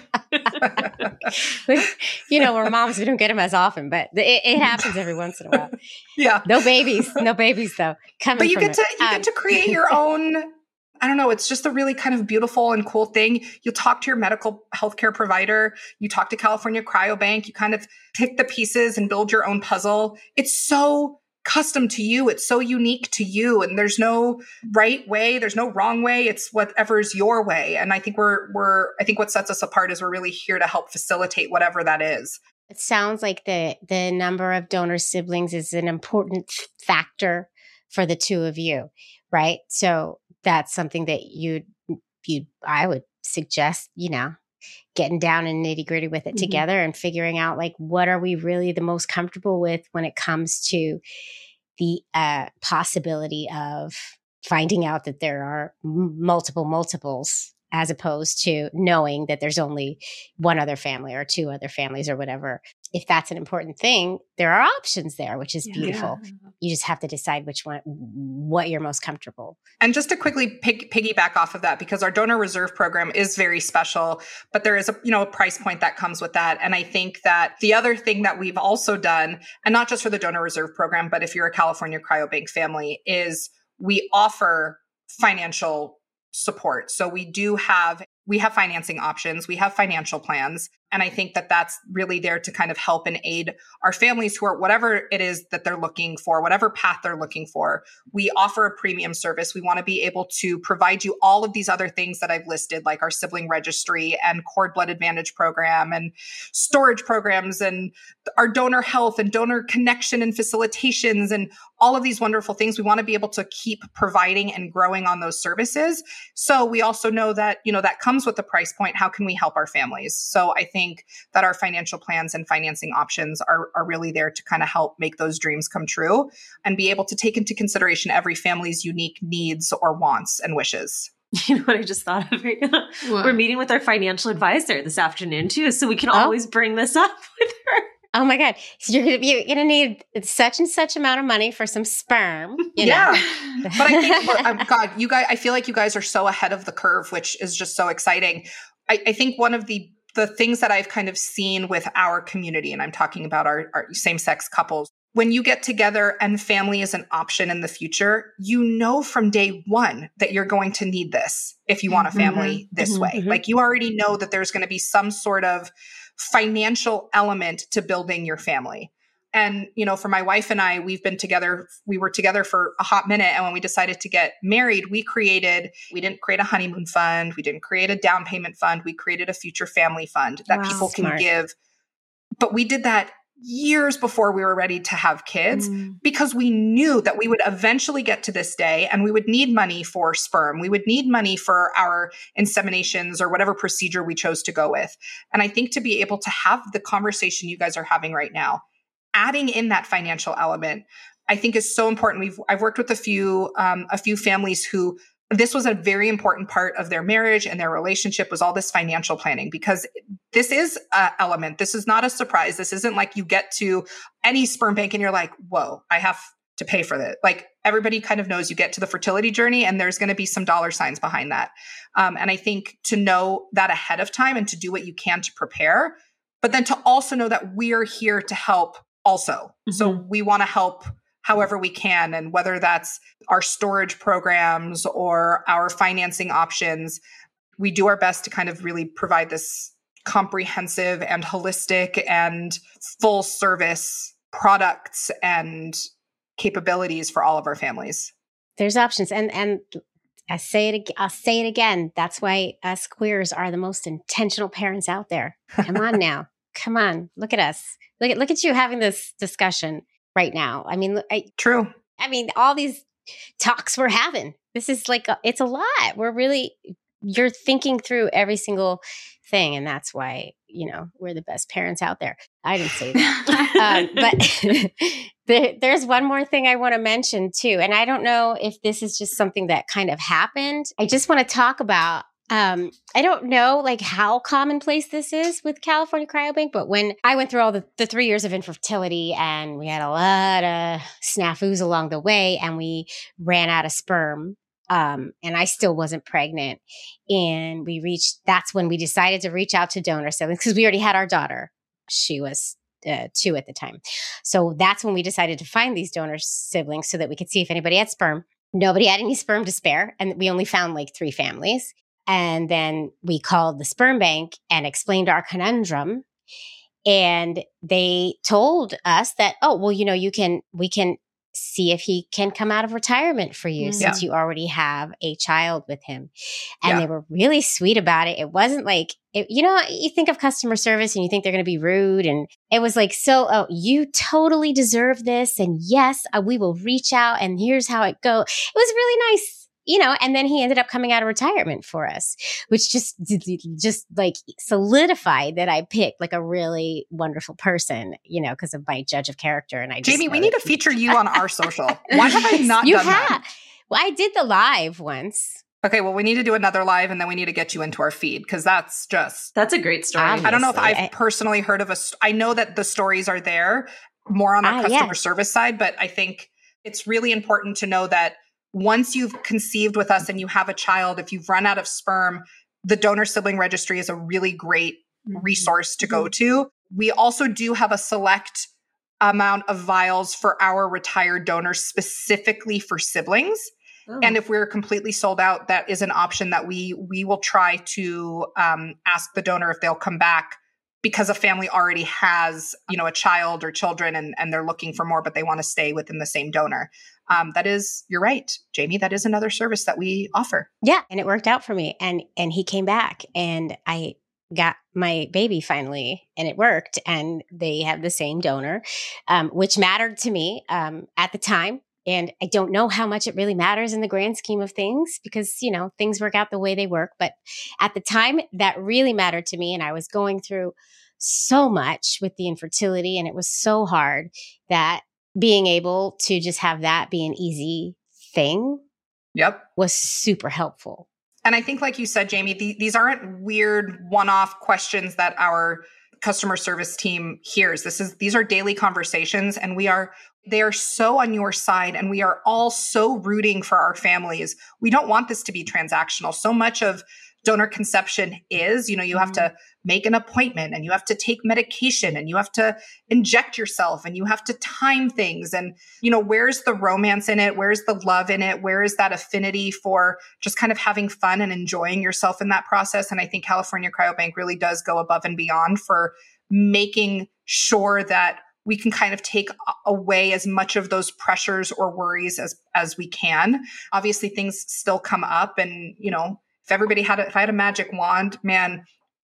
You know, we're moms, we don't get them as often, but it, it happens every once in a while. Yeah, no babies, no babies though. Coming, but you from get to it. you um, get to create your own. I don't know. It's just a really kind of beautiful and cool thing. You talk to your medical healthcare provider. You talk to California Cryobank. You kind of pick the pieces and build your own puzzle. It's so custom to you. It's so unique to you. And there's no right way. There's no wrong way. It's whatever's your way. And I think we're, we're, I think what sets us apart is we're really here to help facilitate whatever that is. It sounds like the, the number of donor siblings is an important factor for the two of you, right? So that's something that you, you, I would suggest, you know, getting down and nitty gritty with it mm-hmm. together and figuring out like, what are we really the most comfortable with when it comes to the uh, possibility of finding out that there are m- multiple multiples, as opposed to knowing that there's only one other family or two other families or whatever. If that's an important thing, there are options there, which is beautiful. Yeah. You just have to decide which one, what you're most comfortable. And just to quickly pig- piggyback off of that, because our donor reserve program is very special, but there is a, you know, a price point that comes with that. And I think that the other thing that we've also done, and not just for the donor reserve program, but if you're a California Cryobank family, is we offer financial support. So we do have, we have financing options, we have financial plans. And I think that that's really there to kind of help and aid our families who are whatever it is that they're looking for, whatever path they're looking for. We offer a premium service. We want to be able to provide you all of these other things that I've listed, like our sibling registry and Cord Blood Advantage program and storage programs and our donor health and donor connection and facilitations and all of these wonderful things. We want to be able to keep providing and growing on those services. So we also know that, you know, that comes with the price point. How can we help our families? So I think think that our financial plans and financing options are, are really there to kind of help make those dreams come true and be able to take into consideration every family's unique needs or wants and wishes. You know what I just thought of right now? What? We're meeting with our financial advisor this afternoon too, so we can oh. always bring this up with her. Oh my God. So you're going you're gonna need such and such amount of money for some sperm. You know? Yeah. But I think, um, God, you guys, I feel like you guys are so ahead of the curve, which is just so exciting. I, I think one of the the things that I've kind of seen with our community, and I'm talking about our, our same-sex couples, when you get together and family is an option in the future, you know from day one that you're going to need this if you want a family mm-hmm. this mm-hmm. way. Mm-hmm. Like you already know that there's going to be some sort of financial element to building your family. And, you know, for my wife and I, we've been together, we were together for a hot minute. And when we decided to get married, we created, we didn't create a honeymoon fund. We didn't create a down payment fund. We created a future family fund that wow, people smart. can give. But we did that years before we were ready to have kids Mm. because we knew that we would eventually get to this day and we would need money for sperm. We would need money for our inseminations or whatever procedure we chose to go with. And I think to be able to have the conversation you guys are having right now, adding in that financial element, I think is so important. We've I've worked with a few um, a few families who this was a very important part of their marriage and their relationship was all this financial planning, because this is an element. This is not a surprise. This isn't like you get to any sperm bank and you're like, whoa, I have to pay for that. Like everybody kind of knows you get to the fertility journey and there's going to be some dollar signs behind that. Um, and I think to know that ahead of time and to do what you can to prepare, but then to also know that we're here to help also. Mm-hmm. So we want to help however we can. And whether that's our storage programs or our financing options, we do our best to kind of really provide this comprehensive and holistic and full service products and capabilities for all of our families. There's options. And, and I say it, ag- I'll say it again. That's why us queers are the most intentional parents out there. Come on now. Come on. Look at us. Look at, look at you having this discussion right now. I mean, I, true. I mean, all these talks we're having, this is like, a, it's a lot. We're really, you're thinking through every single thing. And that's why, you know, we're the best parents out there. I didn't say that. um, but there, there's one more thing I want to mention too. And I don't know if this is just something that kind of happened. I just want to talk about Um, I don't know like how commonplace this is with California Cryobank, but when I went through all the, the three years of infertility and we had a lot of snafus along the way and we ran out of sperm, um, and I still wasn't pregnant. And we reached, that's when we decided to reach out to donor siblings because we already had our daughter. She was uh, two at the time. So that's when we decided to find these donor siblings so that we could see if anybody had sperm. Nobody had any sperm to spare. And we only found like three families. And then we called the sperm bank and explained our conundrum. And they told us that, oh, well, you know, you can, we can see if he can come out of retirement for you Mm-hmm. since Yeah. you already have a child with him. And Yeah. they were really sweet about it. It wasn't like, it, you know, you think of customer service and you think they're going to be rude. And it was like, so, oh, you totally deserve this. And yes, uh, we will reach out and here's how it goes. It was really nice. You know, and then he ended up coming out of retirement for us, which just, just like solidified that I picked like a really wonderful person, you know, because of my judge of character. And I just Jamie, we know need that- to feature you on our social. Why have I not you done have. that? Well, I did the live once. Okay, well, we need to do another live and then we need to get you into our feed because that's just, That's a great story. Um, I don't know if Obviously, I've I- personally heard of a, st- I know that the stories are there more on our Ah, customer yeah. service side, but I think it's really important to know that once you've conceived with us and you have a child, if you've run out of sperm, the donor sibling registry is a really great resource to go to. We also do have a select amount of vials for our retired donors specifically for siblings. Oh. And if we're completely sold out, that is an option that we we will try to um, ask the donor if they'll come back because a family already has, you know, a child or children and, and they're looking for more, but they want to stay within the same donor. Um, that is, you're right, Jamie, that is another service that we offer. Yeah. And it worked out for me. And, and he came back and I got my baby finally and it worked. And they have the same donor, um, which mattered to me um, at the time. And I don't know how much it really matters in the grand scheme of things because, you know, things work out the way they work. But at the time, that really mattered to me. And I was going through so much with the infertility and it was so hard that being able to just have that be an easy thing Yep. was super helpful. And I think, like you said, Jamie, th- these aren't weird one-off questions that our customer service team hears. This is these are daily conversations, and we are they are so on your side, and we are all so rooting for our families. We don't want this to be transactional. So much of donor conception is, you know, you have to make an appointment and you have to take medication and you have to inject yourself and you have to time things. And, you know, where's the romance in it? Where's the love in it? Where is that affinity for just kind of having fun and enjoying yourself in that process? And I think California Cryobank really does go above and beyond for making sure that we can kind of take away as much of those pressures or worries as, as we can. Obviously, things still come up and, you know, if everybody had, a, if I had a magic wand, man,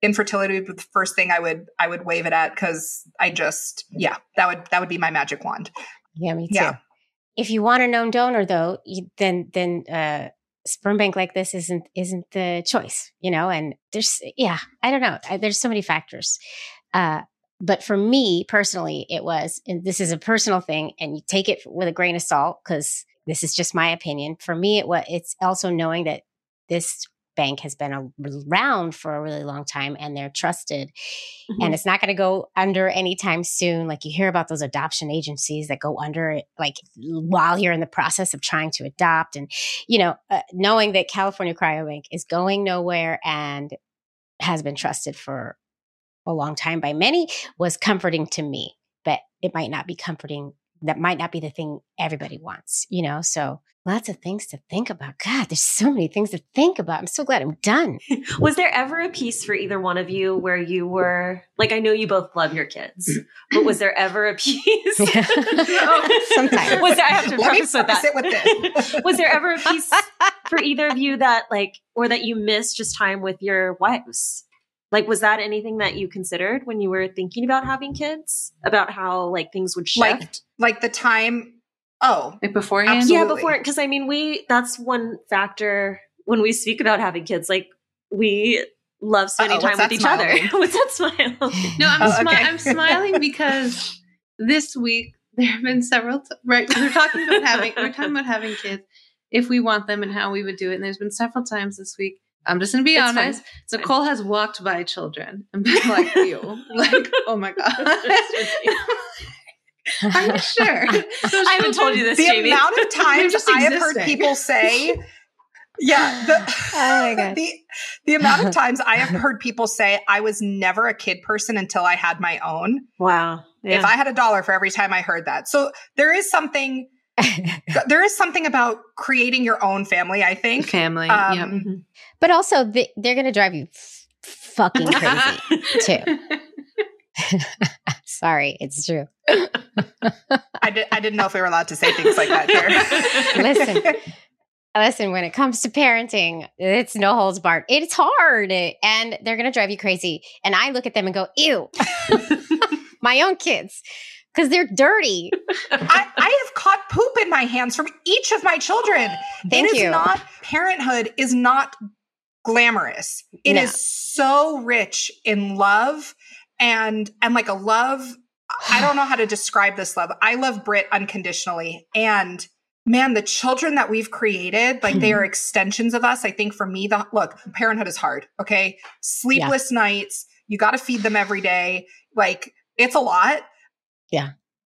infertility would be the first thing I would I would wave it at, because I just yeah that would that would be my magic wand. Yeah, me too. Yeah. If you want a known donor, though, you, then then uh, sperm bank like this isn't isn't the choice, you know. And there's yeah, I don't know. I, there's so many factors. Uh, but for me personally, it was, and this is a personal thing, and you take it with a grain of salt because this is just my opinion. For me, it was it's also knowing that this bank has been around for a really long time and they're trusted, mm-hmm. and it's not going to go under anytime soon. Like you hear about those adoption agencies that go under like while you're in the process of trying to adopt. And, you know, uh, knowing that California Cryobank is going nowhere and has been trusted for a long time by many was comforting to me, but it might not be comforting. That might not be the thing everybody wants, you know? So lots of things to think about. God, there's so many things to think about. I'm so glad I'm done. Was there ever a piece for either one of you where you were, like, I know you both love your kids, but was there ever a piece? Sometimes. Was there, I have to Let preface me with that. sit with this. Was there ever a piece for either of you that, like, or that you missed just time with your wives? Like, was that anything that you considered when you were thinking about having kids? About how, like, things would shift? Like, like the time, oh. Like beforehand? Absolutely. Yeah, before, because I mean, we, that's one factor when we speak about having kids. Like, we love spending Uh-oh, time what's with that each smiling? other. What's that smile? No, I'm, Oh, smi- okay. I'm smiling because this week there have been several, t- right? We're talking about having, we're talking about having kids, if we want them and how we would do it. And there's been several times this week. I'm just going to be It's honest. fine. It's Nicole fine. has walked by children and been like, you, like, oh my God. Are you sure? Those I haven't told you this, The Jamie. amount of times just I have heard existing. people say, yeah, the, Oh my God. the the amount of times I have heard people say, I was never a kid person until I had my own. Wow. Yeah. If I had a dollar for every time I heard that. So there is something, there is something about creating your own family, I think. Family. Um, Yep. Mhm. But also, the, they're going to drive you f- fucking crazy, too. Sorry, it's true. I, did, I didn't know if we were allowed to say things like that here. Listen. Listen, when it comes to parenting, it's no holds barred. It's hard and they're going to drive you crazy. And I look at them and go, ew, my own kids, because they're dirty. I, I have caught poop in my hands from each of my children. Thank it is you. not, parenthood is not glamorous. It No. is so rich in love and, and like a love. I don't know how to describe this love. I love Britt unconditionally. And man, the children that we've created, like they are extensions of us. I think for me, the look, parenthood is hard. Okay. Sleepless nights. You got to feed them every day. Like it's a lot. Yeah.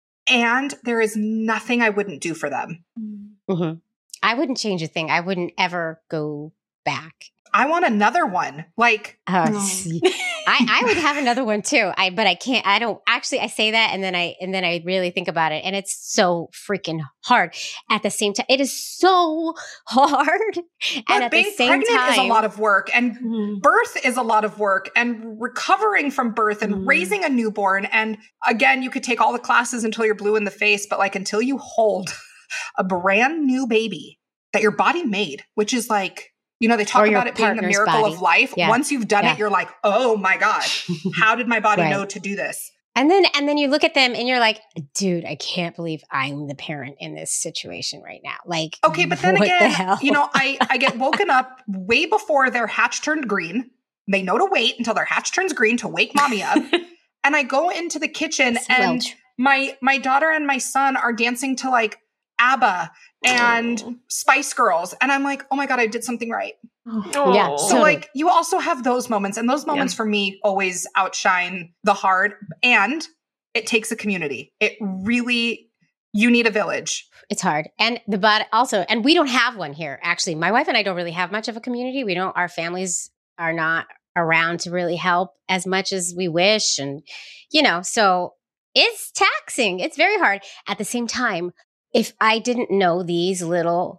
And there is nothing I wouldn't do for them. Mm-hmm. I wouldn't change a thing. I wouldn't ever go back. I want another one. Like, Uh, No. see, I, I would have another one too. I but I can't. I don't actually. I say that and then I and then I really think about it, and it's so freaking hard. At the same time, it is so hard. And but at being the same pregnant time, is a lot of work, and Mhm. birth is a lot of work, and recovering from birth and Mhm. raising a newborn. And again, you could take all the classes until you're blue in the face, but like until you hold a brand new baby that your body made, which is like, you know, they talk Or your about it being the partner's miracle body. of life. Yeah. Once you've done Yeah. it, you're like, oh my God, how did my body Right. know to do this? And then and then you look at them and you're like, dude, I can't believe I'm the parent in this situation right now. Like, Okay, but then what the again, hell? you know, I, I get woken up way before their hatch turned green. They know to wait until their hatch turns green to wake mommy up. And I go into the kitchen It's and Welch. my my daughter and my son are dancing to like ABBA and Oh. Spice Girls. And I'm like, oh my God, I did something right. Yeah, So Totally. like you also have those moments, and those moments for me always outshine the hard. And it takes a community. It really, you need a village. It's hard. And the but also, and we don't have one here. Actually, my wife and I don't really have much of a community. We don't, our families are not around to really help as much as we wish. And, you know, so it's taxing. It's very hard. At the same time, if I didn't know these little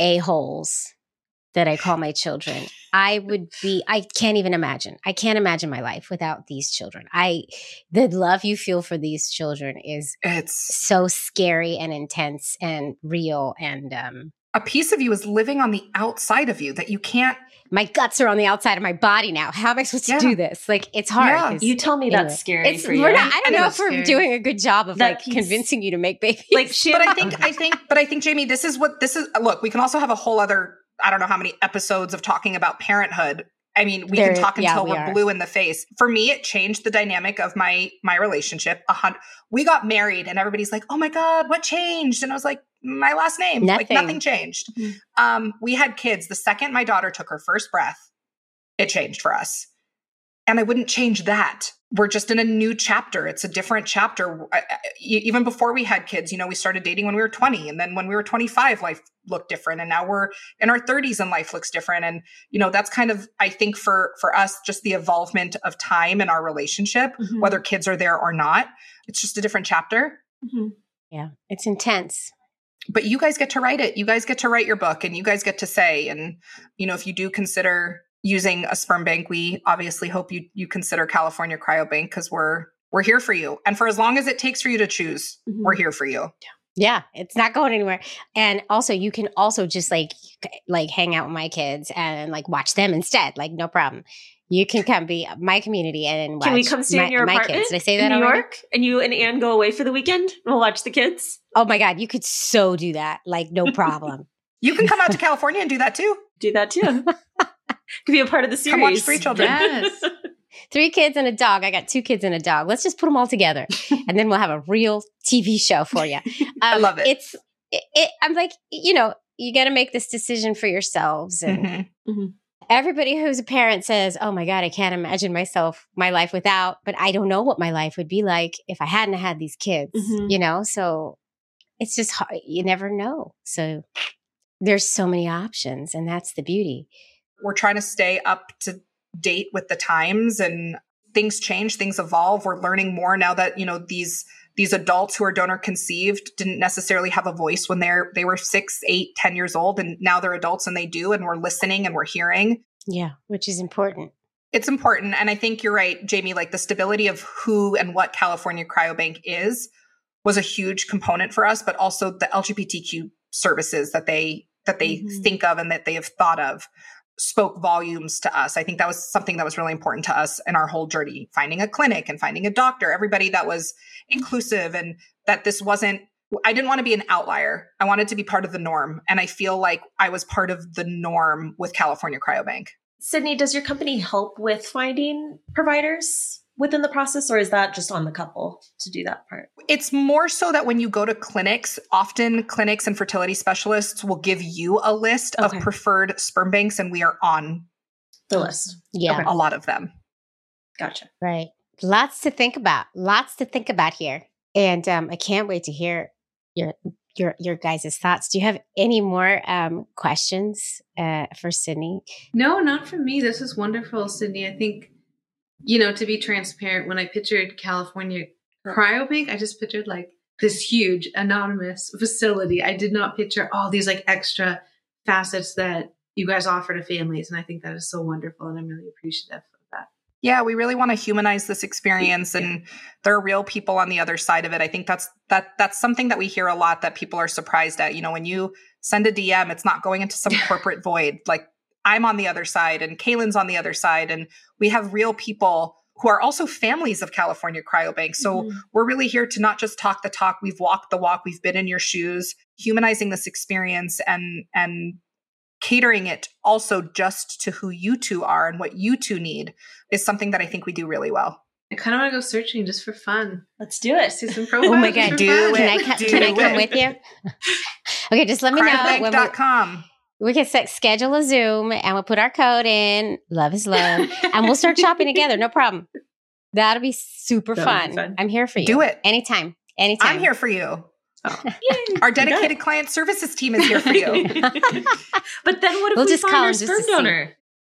a-holes that I call my children, I would be, I can't even imagine. I can't imagine my life without these children. I, the love you feel for these children is It's so scary and intense and real. And um, a piece of you is living on the outside of you that you can't. My guts are on the outside of my body now. How am I supposed Yeah. to do this? Like, it's hard. Yeah. 'cause- You tell me anyway. that's scary It's, for you. we're not, I don't And know it if was we're scary. doing a good job of That like piece- convincing you to make babies. like she But I think, I think, but I think, Jamie, this is what this is. Look, we can also have a whole other, I don't know how many episodes of talking about parenthood. I mean, we There- can talk yeah, until we we're are. blue in the face. For me, it changed the dynamic of my my relationship. A hundred, we got married, and everybody's like, "Oh my God, what changed?" And I was like, "My last name, like Nothing. nothing changed." Mhm. Um, we had kids. The second my daughter took her first breath, it changed for us, and I wouldn't change that. We're just in a new chapter. It's a different chapter. I, I, even before we had kids, you know, we started dating when we were twenty, and then when we were twenty-five, life looked different, and now we're in our thirties and life looks different. And you know, that's kind of, I think, for for us, just the evolvement of time in our relationship, Mhm. whether kids are there or not. It's just a different chapter. Mhm. Yeah, it's intense. But you guys get to write it. You guys get to write your book, and you guys get to say. And you know, if you do consider using a sperm bank, we obviously hope you you consider California Cryobank, because we're we're here for you. And for as long as it takes for you to choose, Mhm. we're here for you. Yeah, it's not going anywhere. And also, you can also just like like hang out with my kids and like watch them instead. Like, no problem. You can come be my community and watch Can we come stay my, in your my apartment kids. Did I say in that New already? York? And you and Anne go away for the weekend? And we'll watch the kids? Oh my God, you could so do that. Like, no problem. You can come out to California and do that too. Do that too. Could be a part of the series. Come watch Three Children. Yes. Three kids and a dog. I got two kids and a dog. Let's just put them all together, and then we'll have a real T V show for you. Um, I love it. It's. It, it, I'm like, you know, you got to make this decision for yourselves, and Mhm. everybody who's a parent says, "Oh my God, I can't imagine myself, my life without." But I don't know what my life would be like if I hadn't had these kids. Mhm. You know, so it's just hard. You never know. So there's so many options, and that's the beauty. We're trying to stay up to date with the times, and things change, things evolve. We're learning more now that, you know, these these adults who are donor conceived didn't necessarily have a voice when they're they were six, eight, ten years old, and now they're adults and they do, and we're listening and we're hearing. Yeah, which is important. It's important. And I think you're right, Jamie, like the stability of who and what California Cryobank is was a huge component for us, but also the L G B T Q services that they that they Mhm. think of and that they have thought of spoke volumes to us. I think that was something that was really important to us in our whole journey, finding a clinic and finding a doctor, everybody that was inclusive, and that this wasn't, I didn't want to be an outlier. I wanted to be part of the norm. And I feel like I was part of the norm with California Cryobank. Sydney, does your company help with finding providers within the process, or is that just on the couple to do that part? It's more so that when you go to clinics, often clinics and fertility specialists will give you a list Okay. of preferred sperm banks, and we are on The list. Yeah, Okay. a lot of them. Gotcha. right. Lots to think about. Lots to think about here. And um, I can't wait to hear your your your guys' thoughts. Do you have any more um, questions uh, for Sydney? No, not from me. This is wonderful, Sydney. I think, you know, to be transparent, when I pictured California Cryobank, I just pictured like this huge anonymous facility. I did not picture all these like extra facets that you guys offer to families. And I think that is so wonderful. And I'm really appreciative of that. Yeah, we really want to humanize this experience, and there are real people on the other side of it. I think that's that that's something that we hear a lot that people are surprised at. You know, when you send a D M, it's not going into some corporate void. Like, I'm on the other side and Kaylin's on the other side, and we have real people who are also families of California Cryobank. So Mhm. we're really here to not just talk the talk. We've walked the walk. We've been in your shoes, humanizing this experience and and catering it also just to who you two are and what you two need is something that I think we do really well. I kind of want to go searching just for fun. Let's do it. See some profiles. Oh my just God, for do fun. it. Can I, co- Do can I come it. with you? Okay, just let me know cryobank when dot we, com. we can set, schedule a Zoom, and we'll put our code in. Love is love, and we'll start shopping together. No problem. That'll be super That'll fun. be fun. I'm here for you. Do it. anytime. Anytime. I'm here for you. Oh. Yay. Our We got it. dedicated client services team is here for you. But then what if We'll we just find call our him just sperm to see. donor?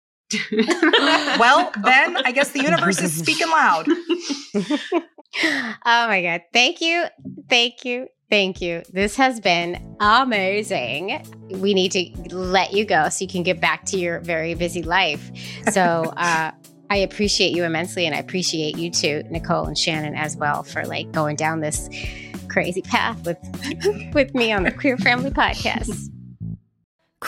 Well, then I guess the universe is speaking loud. Oh my God. Thank you. Thank you. Thank you. This has been amazing. We need to let you go so you can get back to your very busy life. So uh, I appreciate you immensely, and I appreciate you too, Nicole and Shannon, as well, for like going down this crazy path with with me on the Queer Family Podcast.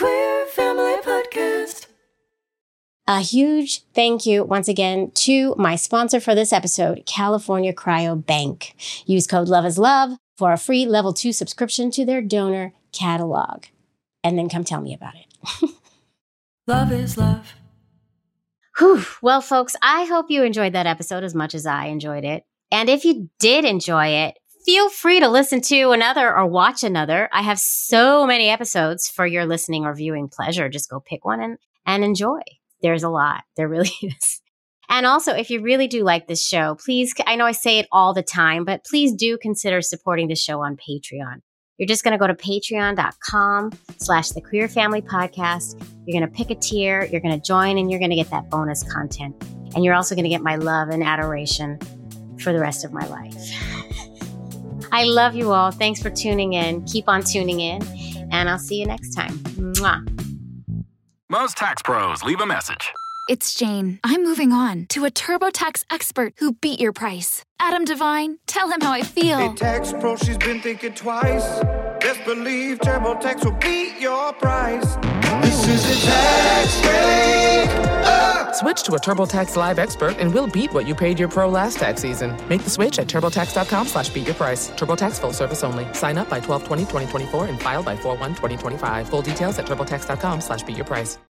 Queer Family Podcast. A huge thank you once again to my sponsor for this episode, California Cryo Bank. Use code LOVEISLOVE for a free level two subscription to their donor catalog. And then come tell me about it. Love is love. Whew. Well, folks, I hope you enjoyed that episode as much as I enjoyed it. And if you did enjoy it, feel free to listen to another or watch another. I have so many episodes for your listening or viewing pleasure. Just go pick one and, and enjoy. There's a lot. There really is. And also, if you really do like this show, please, I know I say it all the time, but please do consider supporting the show on Patreon. You're just going to go to patreon.com slash the Queer Family Podcast. You're going to pick a tier, you're going to join, and you're going to get that bonus content. And you're also going to get my love and adoration for the rest of my life. I love you all. Thanks for tuning in. Keep on tuning in, and I'll see you next time. Mwah. Most tax pros leave a message. It's Jane. I'm moving on to a TurboTax expert who beat your price. Adam Devine, tell him how I feel. Hey, tax pro, she's been thinking twice. Best believe TurboTax will beat your price. This is a tax break. Uh! Switch to a TurboTax Live expert and we'll beat what you paid your pro last tax season. Make the switch at TurboTax.com slash beat your price. TurboTax full service only. Sign up by twelve twenty twenty twenty-four and file by four one twenty twenty-five. Full details at TurboTax.com slash beat your price.